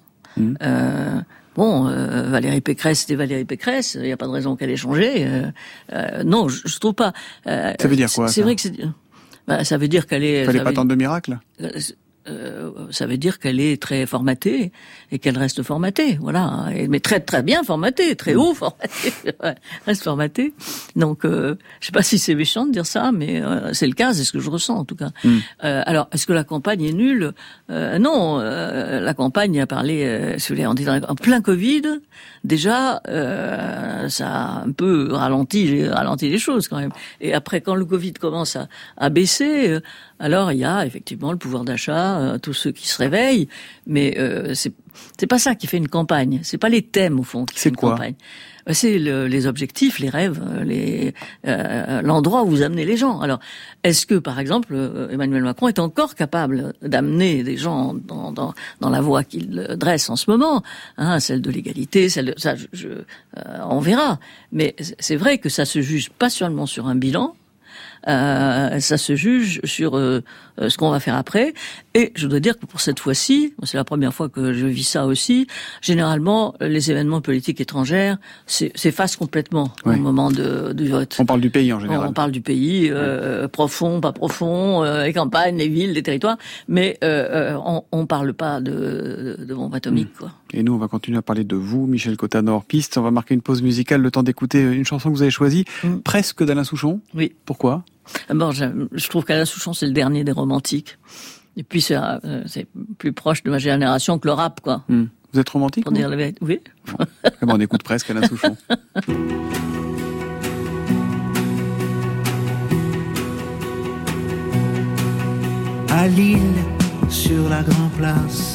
L: Valérie Pécresse, c'était Valérie Pécresse. Il n'y a pas de raison qu'elle ait changé. Non, je trouve pas.
A: Ça veut dire quoi?
L: C'est vrai que ça veut dire qu'elle est.
A: Fallait pas tant de miracles.
L: Ça veut dire qu'elle est très formatée et qu'elle reste formatée, voilà. Mais très très bien formatée, très haut formatée, reste formatée. Donc, je sais pas si c'est méchant de dire ça, mais c'est le cas, c'est ce que je ressens en tout cas. Alors, est-ce que la campagne est nulle? Non, la campagne a parlé, si vous voulez, en plein Covid. Déjà, ça a un peu ralenti les choses quand même. Et après, quand le Covid commence à baisser, alors il y a effectivement le pouvoir d'achat, tous ceux qui se réveillent, mais c'est pas ça qui fait une campagne. C'est pas les thèmes au fond qui fait une campagne. C'est les objectifs, les rêves, l'endroit où vous amenez les gens. Alors, est-ce que, par exemple, Emmanuel Macron est encore capable d'amener des gens dans la voie qu'il dresse en ce moment, celle de l'égalité, on verra. Mais c'est vrai que ça se juge pas seulement sur un bilan. Ça se juge sur ce qu'on va faire après. Et je dois dire que pour cette fois-ci, c'est la première fois que je vis ça aussi, généralement, les événements politiques étrangers s'effacent complètement au moment du vote.
A: On parle du pays en général.
L: On parle du pays, profond, pas profond, les campagnes, les villes, les territoires, mais on parle pas de bombe atomique, quoi.
A: Et nous, on va continuer à parler de vous, Michel Cotta, hors-piste. On va marquer une pause musicale, le temps d'écouter une chanson que vous avez choisie, presque d'Alain Souchon.
L: Oui.
A: Pourquoi?
L: Bon, je trouve qu'Alain Souchon, c'est le dernier des romantiques. Et puis, c'est plus proche de ma génération que le rap, quoi.
A: Vous êtes romantique?
L: Pour dire la vérité, oui.
A: Bon, on écoute presque Alain Souchon.
M: À Lille, sur la Grand Place,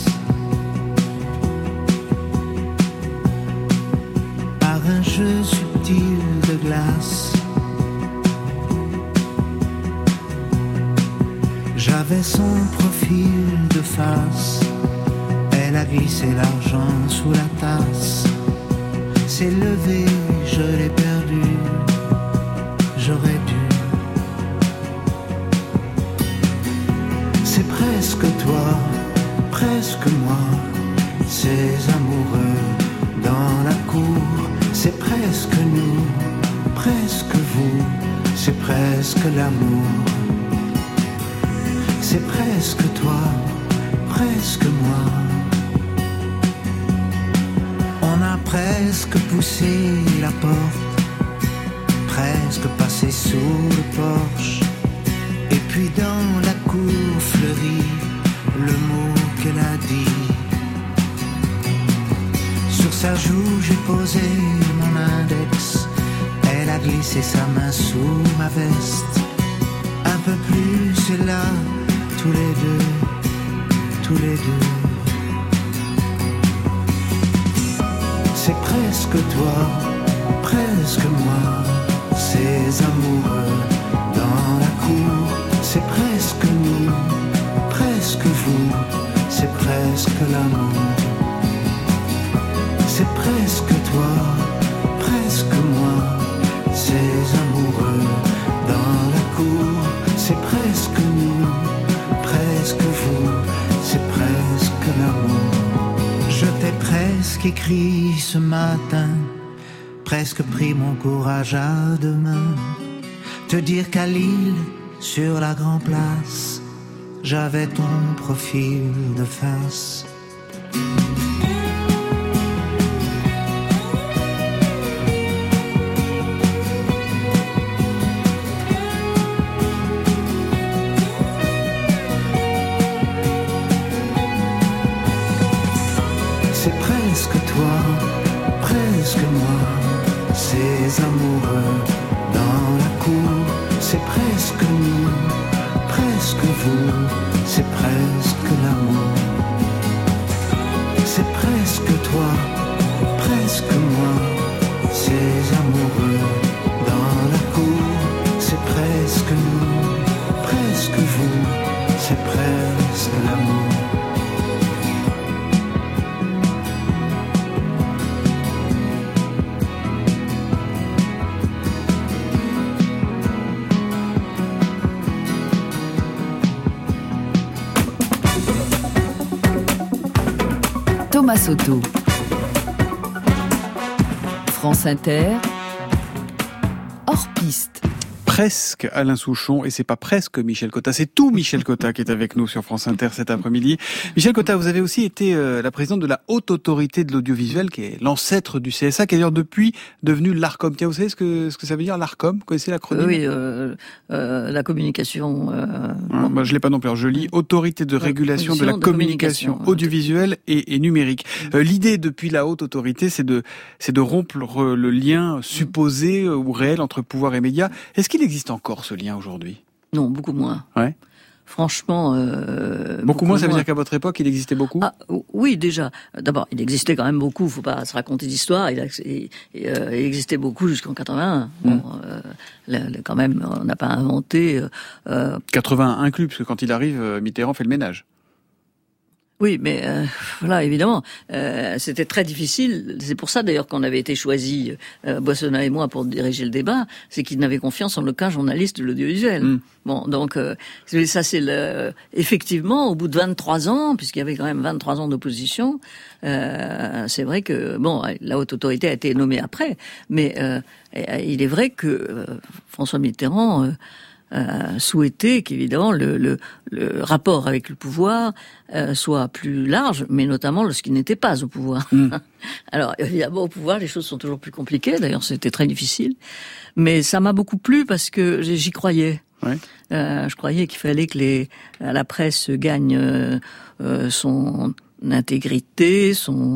M: par un jeu subtil de glace, j'avais son profil de face. Elle a glissé l'argent sous la tasse. C'est levé, je l'ai perdu. J'aurais dû. C'est presque toi, presque moi. Ces amoureux dans la cour. C'est presque nous, presque vous. C'est presque l'amour. C'est presque toi, presque moi. On a presque poussé la porte, presque passé sous le porche. Et puis dans la cour fleurie, le mot qu'elle a dit. Sur sa joue j'ai posé mon index. Elle a glissé sa main sous ma veste. Un peu plus et là, tous les deux, tous les deux. C'est presque toi, presque moi. Ces amoureux dans la cour. C'est presque nous, presque vous. C'est presque l'amour. C'est presque toi, presque moi. Ces amoureux dans la cour. C'est presque nous, presque vous, c'est presque l'amour. Je t'ai presque écrit ce matin, presque pris mon courage à deux mains. Te dire qu'à Lille, sur la Grand Place, j'avais ton profil de face. c'est presque l'amour. C'est presque toi, presque moi, ces amoureux dans la cour. C'est presque nous, presque vous, c'est presque l'amour.
N: Thomas Soto. France Inter. Hors piste.
A: Presque Alain Souchon, et c'est pas presque Michel Cotta, c'est tout Michel Cotta qui est avec nous sur France Inter cet après-midi. Michel Cotta, vous avez aussi été la présidente de la Haute Autorité de l'Audiovisuel, qui est l'ancêtre du CSA, qui est d'ailleurs depuis devenu l'ARCOM. Tiens, vous savez ce que ça veut dire, l'ARCOM? Vous connaissez l'acronyme?
L: Oui, la communication...
A: Moi, je l'ai pas non plus. Alors, je lis Autorité de régulation de la communication audiovisuelle et numérique. L'idée depuis la Haute Autorité, c'est de rompre le lien supposé ou réel entre pouvoir et médias. Est-ce qu'il existe encore ce lien aujourd'hui?
L: Non, beaucoup moins.
A: Ouais.
L: Franchement,
A: beaucoup moins, ça veut dire qu'à votre époque, il existait beaucoup?
L: Oui, déjà. D'abord, il existait quand même beaucoup. Faut pas se raconter d'histoire. Il existait beaucoup jusqu'en 81. Bon, quand même, on n'a pas inventé.
A: 81 inclus, parce que quand il arrive, Mitterrand fait le ménage.
L: Oui, mais voilà, évidemment, c'était très difficile. C'est pour ça d'ailleurs qu'on avait été choisis, Boissonnat et moi, pour diriger le débat, c'est qu'ils n'avaient confiance en aucun journaliste de l'audiovisuel. Bon, donc ça c'est effectivement, au bout de 23 ans, puisqu'il y avait quand même 23 ans d'opposition, c'est vrai que bon, la Haute Autorité a été nommée après, mais il est vrai que François Mitterrand souhaiter qu'évidemment le rapport avec le pouvoir soit plus large, mais notamment lorsqu'il n'était pas au pouvoir. Alors évidemment au pouvoir les choses sont toujours plus compliquées, d'ailleurs c'était très difficile, mais ça m'a beaucoup plu parce que j'y croyais. Ouais. Je croyais qu'il fallait que la presse gagne son intégrité,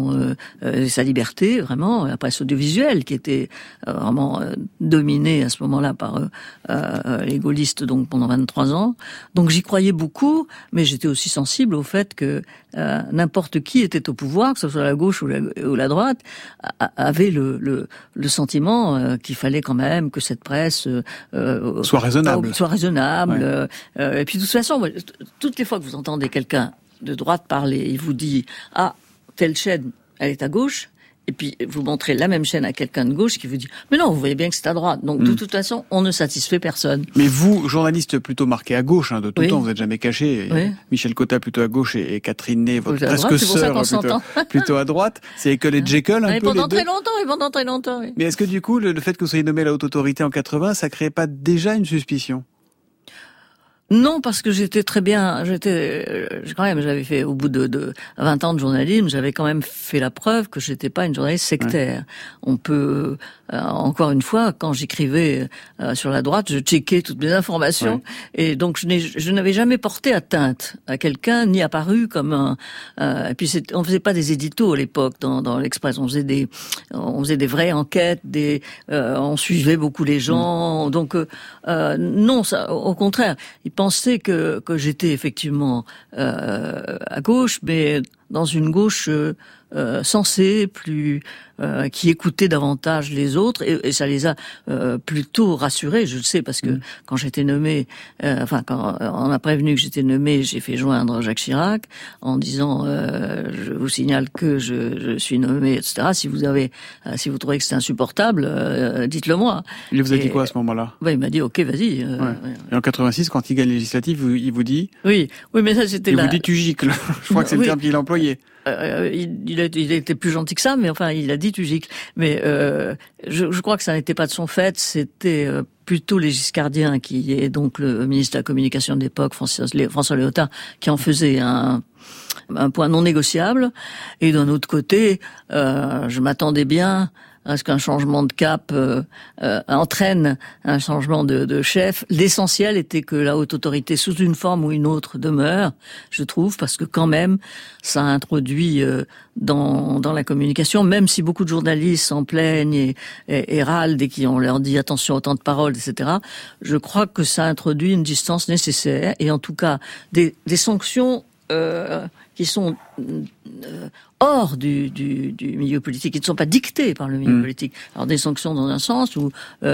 L: sa liberté, vraiment, la presse audiovisuelle qui était vraiment dominée à ce moment-là par les gaullistes, donc pendant 23 ans. Donc j'y croyais beaucoup, mais j'étais aussi sensible au fait que n'importe qui était au pouvoir, que ce soit la gauche ou la droite, avait le sentiment qu'il fallait quand même que cette presse
A: soit raisonnable.
L: Ouais. Et puis de toute façon, toutes les fois que vous entendez quelqu'un de droite parler, il vous dit « Ah, telle chaîne, elle est à gauche », et puis vous montrez la même chaîne à quelqu'un de gauche qui vous dit « Mais non, vous voyez bien que c'est à droite ». Donc de toute façon, on ne satisfait personne.
A: Mais vous, journaliste plutôt marqué à gauche, de tout temps, vous n'êtes jamais caché. Michel Cotta plutôt à gauche et Catherine Ney, votre presque sœur, plutôt à droite. C'est Jekyll et Jekyll un peu
L: pendant très longtemps. Oui.
A: Mais est-ce que du coup, le fait que vous soyez nommé à la Haute Autorité en 80, ça créait pas déjà une suspicion ?
L: Non, parce que j'étais très bien, j'avais fait, au bout de 20 ans de journalisme, j'avais quand même fait la preuve que j'étais pas une journaliste sectaire. Ouais. On peut, encore une fois, quand j'écrivais sur la droite, je checkais toutes mes informations, et donc je n'avais jamais porté atteinte à quelqu'un, ni apparu comme et puis on faisait pas des éditos à l'époque dans l'Express, on faisait des vraies enquêtes, on suivait beaucoup les gens, donc non, ça, au contraire, pensais que j'étais effectivement à gauche, mais dans une gauche sensée, plus qui écoutait davantage les autres, et ça les a plutôt rassurés, je le sais, parce que quand j'étais nommé, quand on a prévenu que j'étais nommé, j'ai fait joindre Jacques Chirac en disant je vous signale que je suis nommé, etc. Si vous trouvez que c'est insupportable, dites-le moi.
A: Il vous a dit quoi à ce moment-là?
L: Il m'a dit ok, vas-y.
A: Et en 86, quand il gagne législative, il vous dit?
L: Oui, mais ça c'était.
A: Il vous dit tu gicles. Je crois que c'est le terme qu'il a employé.
L: Il était plus gentil que ça, mais enfin, il a dit tu gicles. Mais je crois que ça n'était pas de son fait, c'était plutôt les Giscardiens, qui est donc le ministre de la Communication de l'époque, François Léotard, qui en faisait un point non négociable. Et d'un autre côté, je m'attendais bien à ce qu'un changement de cap entraîne un changement de chef. L'essentiel était que la haute autorité, sous une forme ou une autre, demeure, je trouve, parce que quand même, ça introduit dans la communication, même si beaucoup de journalistes s'en plaignent et râlent dès qu'on leur dit attention au temps de parole, etc. Je crois que ça introduit une distance nécessaire et en tout cas des sanctions qui sont hors du milieu politique, qui ne sont pas dictées par le milieu politique. Alors des sanctions dans un sens ou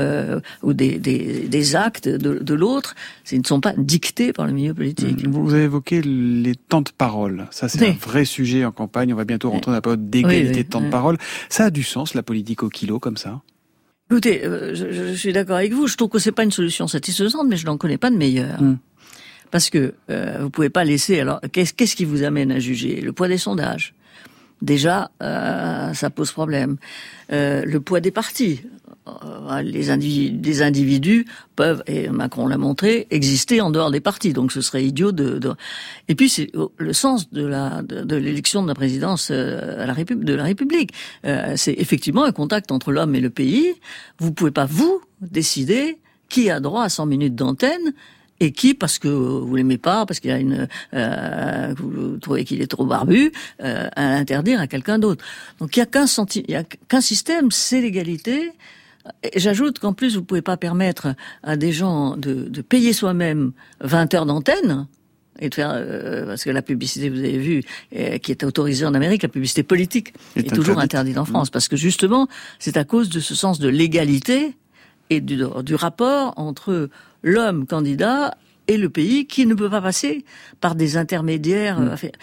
L: des actes de l'autre, ils ne sont pas dictés par le milieu politique.
A: Vous avez évoqué les temps de parole. Ça, c'est un vrai sujet en campagne. On va bientôt rentrer dans la période d'égalité de temps de parole. Ça a du sens, la politique au kilo, comme ça?
L: Écoutez, je suis d'accord avec vous. Je trouve que c'est pas une solution satisfaisante, mais je n'en connais pas de meilleure. Parce que vous pouvez pas laisser. Alors, qu'est-ce qui vous amène à juger? Le poids des sondages. Déjà, ça pose problème. Le poids des partis. Les individus peuvent, et Macron l'a montré, exister en dehors des partis. Donc, ce serait idiot Et puis, c'est le sens de l'élection de la présidence de la République. C'est effectivement un contact entre l'homme et le pays. Vous pouvez pas vous décider qui a droit à 100 minutes d'antenne. Et qui, parce que vous l'aimez pas, parce qu'il a vous trouvez qu'il est trop barbu, à l'interdire à quelqu'un d'autre. Donc il y a qu'un système, c'est l'égalité. Et j'ajoute qu'en plus vous pouvez pas permettre à des gens de payer soi-même 20 heures d'antenne et de faire parce que la publicité, vous avez vu, qui est autorisée en Amérique, la publicité politique est toujours interdite en France, parce que justement c'est à cause de ce sens de l'égalité et du rapport entre l'homme candidat et le pays, qui ne peut pas passer par des intermédiaires,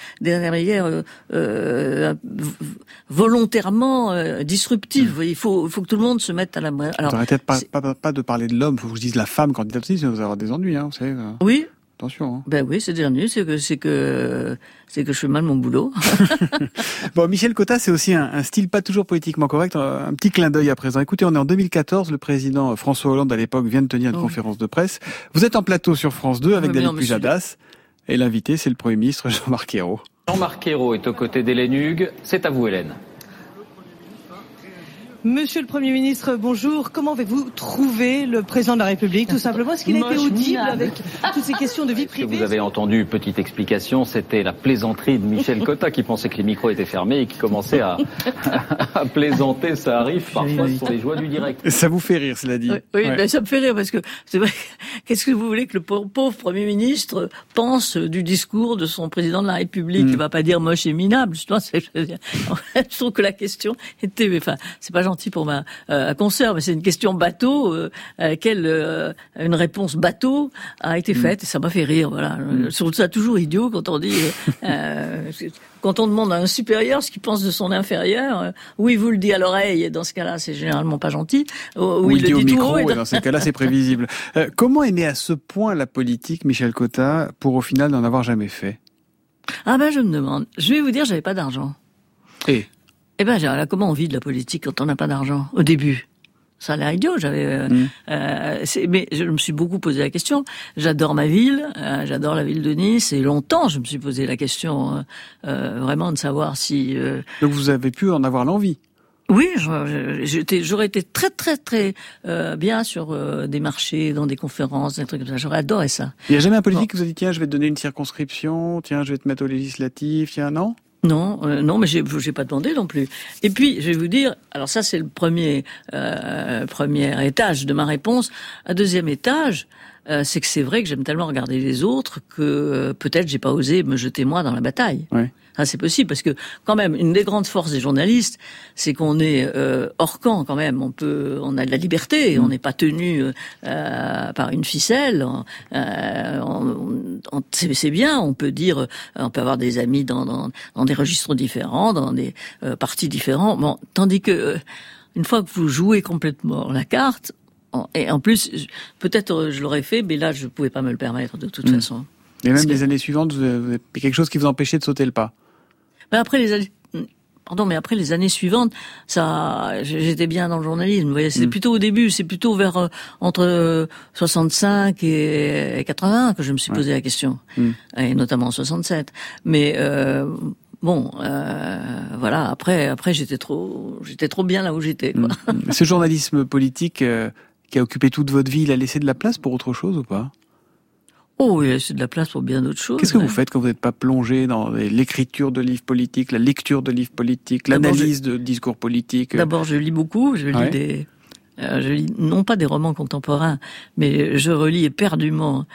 L: volontairement disruptifs. Il faut que tout le monde se mette à la main.
A: Alors, arrêtez pas de parler de l'homme. Faut que je dise la femme candidate aussi, sinon vous allez avoir des ennuis, vous savez.
L: Oui.
A: Attention.
L: Ben oui, c'est des ennuis. C'est que je fais mal mon boulot.
A: Bon, Michel Cotta, c'est aussi un style pas toujours politiquement correct. Un petit clin d'œil à présent. Écoutez, on est en 2014. Le président François Hollande, à l'époque, vient de tenir une conférence de presse. Vous êtes en plateau sur France 2 avec David Pujadas. Et l'invité, c'est le Premier ministre Jean-Marc Ayrault.
O: Jean-Marc Ayrault est aux côtés d'Hélène Hugues. C'est à vous, Hélène.
P: Monsieur le Premier ministre, bonjour. Comment avez-vous trouvé le président de la République, tout simplement? Est-ce qu'il a été audible avec toutes ces questions de vie privée?
O: Ce que vous avez entendu, petite explication, c'était la plaisanterie de Michel Cotta qui pensait que les micros étaient fermés et qui commençait à plaisanter. Ça arrive parfois, ce sont les joies du direct.
A: Ça vous fait rire, cela dit.
L: Oui, ben ça me fait rire parce que c'est vrai. Qu'est-ce que vous voulez que le pauvre Premier ministre pense du discours de son président de la République? Il va pas dire moche et minable. Je trouve que la question était, enfin, c'est pas gentil pour ma consoeur, mais c'est une question bateau à laquelle une réponse bateau a été faite et ça m'a fait rire. Voilà, je trouve ça toujours idiot quand on dit quand on demande à un supérieur ce qu'il pense de son inférieur. Oui, vous le dit à l'oreille et dans ce cas-là, c'est généralement pas gentil.
A: Oui, il le dit au micro et dans ces cas-là, c'est prévisible. Comment aimer à ce point la politique, Michel Cotta, pour au final n'en avoir jamais fait?
L: Ah ben, je me demande. Je vais vous dire, j'avais pas d'argent. Eh ben, comment on vit de la politique quand on n'a pas d'argent? Au début, ça a l'air idiot. Mais je me suis beaucoup posé la question. J'adore ma ville, j'adore la ville de Nice, et longtemps je me suis posé la question vraiment de savoir si.
A: Donc vous avez pu en avoir l'envie?
L: Oui, j'aurais été très très très bien sur des marchés, dans des conférences, des trucs comme ça. J'aurais adoré ça.
A: Il n'y a jamais un politique qui vous a dit tiens, je vais te donner une circonscription, tiens, je vais te mettre aux législatives, tiens, non?
L: Non, mais j'ai pas demandé non plus. Et puis, je vais vous dire, alors ça c'est le premier étage de ma réponse. Un deuxième étage, c'est que c'est vrai que j'aime tellement regarder les autres que peut-être j'ai pas osé me jeter moi dans la bataille.
A: Ouais.
L: Ah, c'est possible parce que quand même une des grandes forces des journalistes, c'est qu'on est hors camp quand même. On a de la liberté, on n'est pas tenu par une ficelle. C'est bien. On peut dire, on peut avoir des amis dans des registres différents, dans des partis différents. Bon, tandis que une fois que vous jouez complètement la carte, et en plus peut-être je l'aurais fait, mais là je pouvais pas me le permettre de toute façon.
A: Et même les années suivantes, vous avez quelque chose qui vous empêchait de sauter le pas?
L: Mais après les années suivantes, j'étais bien dans le journalisme. Vous voyez, c'était plutôt au début, c'est plutôt vers entre 65 et 80 que je me suis posé la question, et notamment en 67. Mais Bon, voilà. Après, j'étais trop bien là où j'étais, quoi.
A: Ce journalisme politique qui a occupé toute votre vie, il a laissé de la place pour autre chose ou pas?
L: Oh, il a laissé de la place pour bien d'autres choses.
A: Qu'est-ce que vous faites quand vous n'êtes pas plongé dans l'écriture de livres politiques, la lecture de livres politiques, l'analyse de discours politiques?
L: D'abord, je lis beaucoup. Je lis non pas des romans contemporains, mais je relis éperdument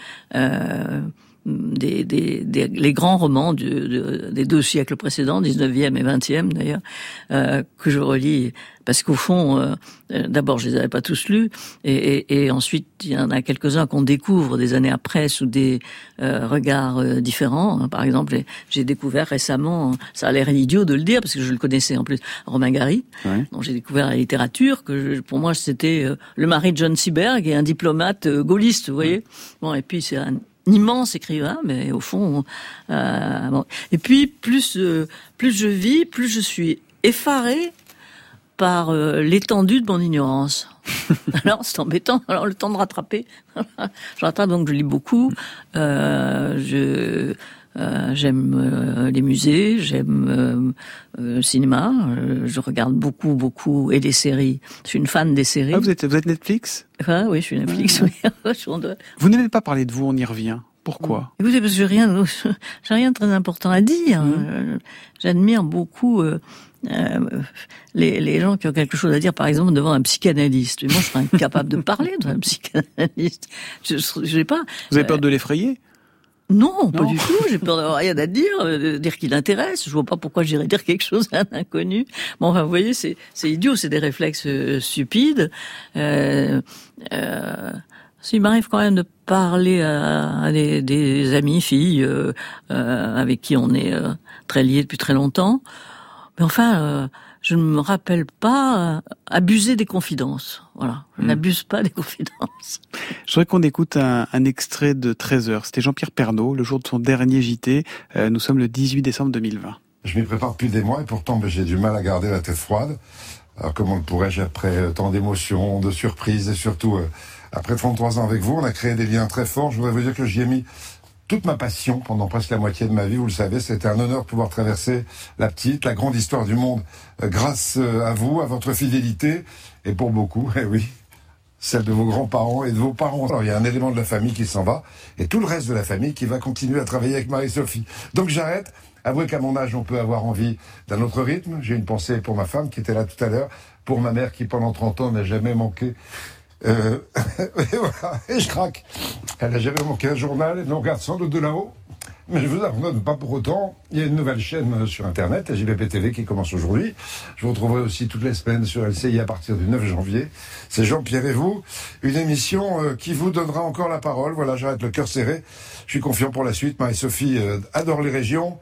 L: les grands romans des 2 siècles précédents, 19e et 20e d'ailleurs, que je relis parce qu'au fond, d'abord je les avais pas tous lus, et ensuite il y en a quelques-uns qu'on découvre des années après sous des regards différents. Par exemple, j'ai découvert récemment, ça a l'air idiot de le dire parce que je le connaissais en plus, Romain Gary, dont j'ai découvert la littérature, pour moi c'était le mari de John Seaberg et un diplomate gaulliste, vous voyez. Bon, et puis c'est un immense écrivain, mais au fond, bon. Et puis plus je vis, plus je suis effarée par l'étendue de mon ignorance. Alors c'est embêtant. Alors le temps de rattraper, je rattrape, donc je lis beaucoup. J'aime les musées, j'aime le cinéma. Je regarde beaucoup et des séries. Je suis une fan des séries.
A: Ah, vous êtes Netflix?
L: Oui, je suis Netflix. Oui.
A: Vous n'aimez pas parler de vous, on y revient. Pourquoi?
L: Écoutez, parce que j'ai rien de très important à dire. J'admire beaucoup les gens qui ont quelque chose à dire, par exemple, devant un psychanalyste. Et moi, je serais incapable de parler devant un psychanalyste. Je sais pas.
A: Vous avez peur de l'effrayer?
L: Non, pas du tout. J'ai peur d'avoir rien à dire qu'il intéresse. Je vois pas pourquoi j'irais dire quelque chose à un inconnu. Bon, enfin, vous voyez, c'est idiot, c'est des réflexes stupides. S'il m'arrive quand même de parler à des amis, filles, avec qui on est très liés depuis très longtemps, mais enfin, je ne me rappelle pas abuser des confidences. Voilà, je n'abuse pas des confidences.
A: Je voudrais qu'on écoute un extrait de 13h. C'était Jean-Pierre Pernaut, le jour de son dernier JT. Nous sommes le 18 décembre 2020.
Q: Je m'y prépare depuis des mois et pourtant j'ai du mal à garder la tête froide. Alors comment le pourrais-je après tant d'émotions, de surprises et surtout après 33 ans avec vous, on a créé des liens très forts. Je voudrais vous dire que j'y ai mis toute ma passion pendant presque la moitié de ma vie, vous le savez. C'était un honneur de pouvoir traverser la grande histoire du monde grâce à vous, à votre fidélité et pour beaucoup, oui, celle de vos grands-parents et de vos parents. Alors il y a un élément de la famille qui s'en va et tout le reste de la famille qui va continuer à travailler avec Marie-Sophie. Donc j'arrête. Avouez qu'à mon âge, on peut avoir envie d'un autre rythme. J'ai une pensée pour ma femme qui était là tout à l'heure, pour ma mère qui pendant 30 ans n'a jamais manqué. Et voilà, et je craque. Elle n'a jamais manqué un journal, elle nous regarde sans doute de là-haut. Mais je vous abandonne pas pour autant. Il y a une nouvelle chaîne sur Internet, la JPP TV, qui commence aujourd'hui. Je vous retrouverai aussi toutes les semaines sur LCI à partir du 9 janvier. C'est Jean-Pierre et vous, une émission qui vous donnera encore la parole. Voilà, j'arrête le cœur serré. Je suis confiant pour la suite. Marie-Sophie adore les régions.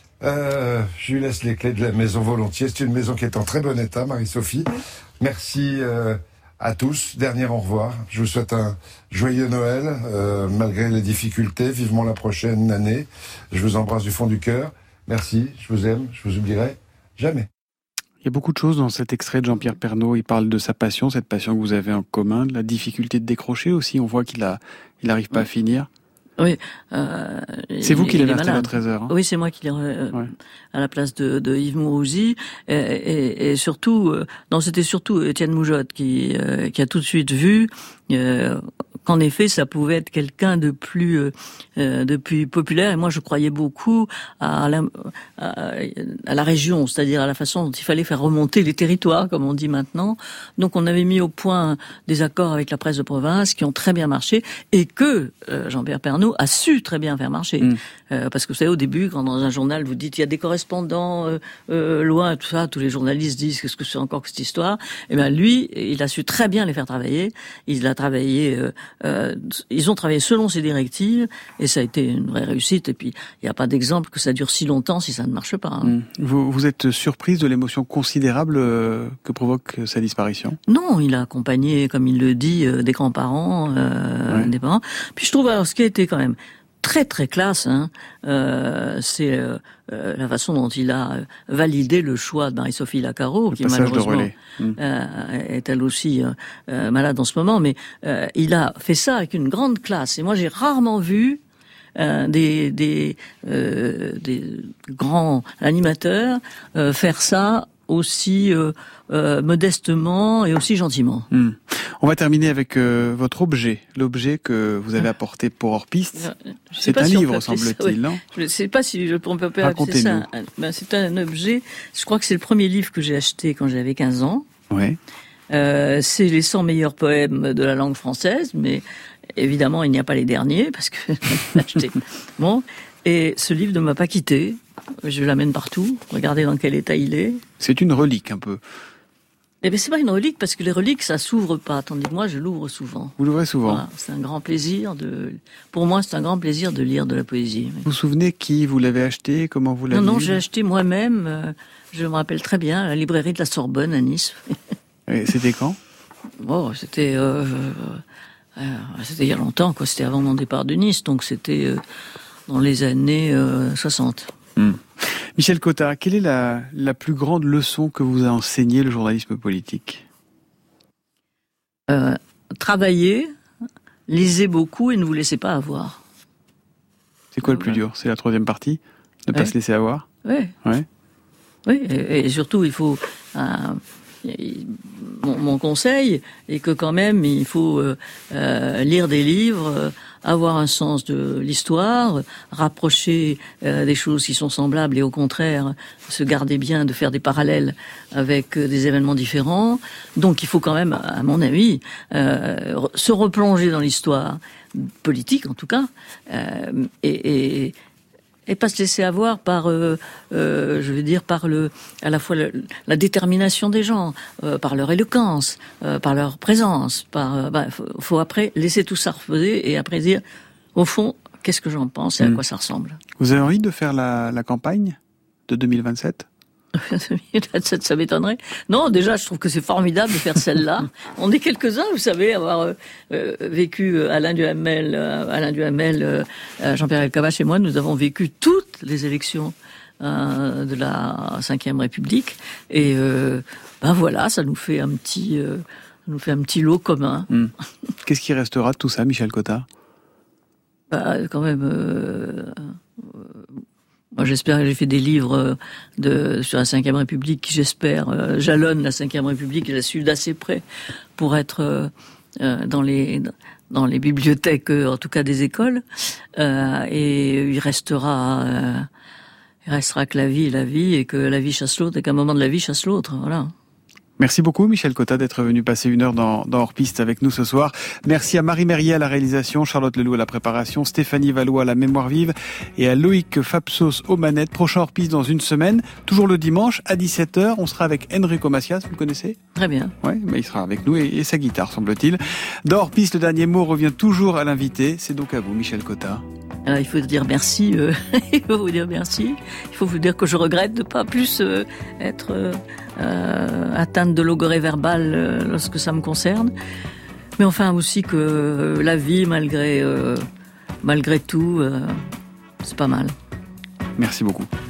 Q: Je lui laisse les clés de la maison volontiers. C'est une maison qui est en très bon état, Marie-Sophie. Merci à tous. Dernier au revoir. Je vous souhaite un joyeux Noël, malgré les difficultés. Vivement la prochaine année. Je vous embrasse du fond du cœur. Merci, je vous aime, je vous oublierai jamais.
A: Il y a beaucoup de choses dans cet extrait de Jean-Pierre Pernaut. Il parle de sa passion, cette passion que vous avez en commun, de la difficulté de décrocher aussi. On voit qu'il n'arrive pas à finir.
L: Oui.
A: C'est vous qui l'avez installé à 13h. Hein.
L: Oui, c'est moi qui l'ai à la place de Yves Mourouzi. Et surtout, non, c'était surtout Étienne Moujotte qui a tout de suite vu qu'en effet, ça pouvait être quelqu'un de plus populaire. Et moi, je croyais beaucoup à la région, c'est-à-dire à la façon dont il fallait faire remonter les territoires, comme on dit maintenant. Donc, on avait mis au point des accords avec la presse de province qui ont très bien marché et que Jean-Pierre Pernaut a su très bien faire marcher. Parce que vous savez, au début, quand dans un journal, vous dites il y a des correspondants loin, tout ça, tous les journalistes disent qu'est-ce que c'est encore que cette histoire. Eh bien, lui, il a su très bien les faire travailler. Il a travaillé, ils ont travaillé selon ses directives et ça a été une vraie réussite. Et puis, il n'y a pas d'exemple que ça dure si longtemps si ça ne marche pas. Hein.
A: Vous êtes surprise de l'émotion considérable que provoque sa disparition?
L: Non, il a accompagné, comme il le dit, des grands-parents, des parents. Puis je trouve, alors, ce qui a été quand même très très classe, hein, c'est la façon dont il a validé le choix de Marie-Sophie Lacaro, qui malheureusement est elle aussi malade en ce moment, mais il a fait ça avec une grande classe. Et moi j'ai rarement vu des grands animateurs faire ça aussi modestement et aussi gentiment.
A: On va terminer avec votre objet, l'objet que vous avez apporté pour Hors-Piste. C'est un livre, semble-t-il, non ?
L: Je ne sais pas si on peut appeler ça. C'est un objet. Je crois que c'est le premier livre que j'ai acheté quand j'avais 15 ans.
A: Ouais.
L: C'est les 100 meilleurs poèmes de la langue française, mais évidemment, il n'y a pas les derniers parce que j'ai acheté. Bon. Et ce livre ne m'a pas quitté. Je l'amène partout. Regardez dans quel état il est.
A: C'est une relique, un peu.
L: Eh bien, c'est pas une relique, parce que les reliques, ça s'ouvre pas. Tandis que moi, je l'ouvre souvent.
A: Vous l'ouvrez souvent.
L: Voilà, c'est un grand plaisir pour moi, c'est un grand plaisir de lire de la poésie.
A: Vous vous souvenez qui vous l'avez acheté? Comment vous l'avez lu?
L: Non, j'ai acheté moi-même. Je me rappelle très bien, à la librairie de la Sorbonne, à Nice.
A: Et c'était quand?
L: Bon, c'était il y a longtemps, quoi. C'était avant mon départ de Nice, donc c'était dans les années 60.
A: Michel Cotta, quelle est la plus grande leçon que vous a enseigné le journalisme politique?
L: Travaillez, lisez beaucoup et ne vous laissez pas avoir.
A: C'est quoi le plus dur? C'est la troisième partie? Ne pas se laisser avoir?
L: Oui.
A: Ouais.
L: Oui, et surtout, il faut... mon conseil est que quand même, il faut lire des livres, avoir un sens de l'histoire, rapprocher des choses qui sont semblables et au contraire se garder bien de faire des parallèles avec des événements différents. Donc il faut quand même, à mon avis, se replonger dans l'histoire politique en tout cas, et pas se laisser avoir par, je veux dire, par à la fois la détermination des gens, par leur éloquence, par leur présence, faut après laisser tout ça reposer et après dire, au fond, qu'est-ce que j'en pense et à quoi ça ressemble.
A: Vous avez envie de faire la campagne de 2027?
L: 2027, ça m'étonnerait. Non, déjà, je trouve que c'est formidable de faire celle-là. On est quelques-uns, vous savez, avoir vécu Alain Duhamel, Jean-Pierre Elkabbach et moi, nous avons vécu toutes les élections de la Ve République. Et voilà, ça nous fait un petit lot commun.
A: Qu'est-ce qui restera de tout ça, Michel Cotta?
L: Quand même... Moi, j'espère que j'ai fait des livres sur la Ve République qui, j'espère, jalonnent la Ve République et la suivent d'assez près pour être dans les bibliothèques, en tout cas des écoles. Et il restera que la vie est la vie et que la vie chasse l'autre et qu'un moment de la vie chasse l'autre. Voilà.
A: Merci beaucoup Michel Cotta d'être venu passer une heure dans Hors-Piste avec nous ce soir. Merci à Marie Merrier à la réalisation, Charlotte Leloup à la préparation, Stéphanie Valois à la mémoire vive et à Loïc Fapsos aux manettes. Prochain Hors-Piste dans une semaine, toujours le dimanche à 17h. On sera avec Enrico Macias, vous le connaissez?
L: Très bien.
A: Ouais, mais il sera avec nous et sa guitare semble-t-il. Dans Hors-Piste, le dernier mot revient toujours à l'invité. C'est donc à vous Michel Cotta.
L: Alors, il faut dire merci. Il faut vous dire merci. Il faut vous dire que je regrette de pas plus être atteinte de logorrhée verbale lorsque ça me concerne. Mais enfin aussi que la vie, malgré tout, c'est pas mal.
A: Merci beaucoup.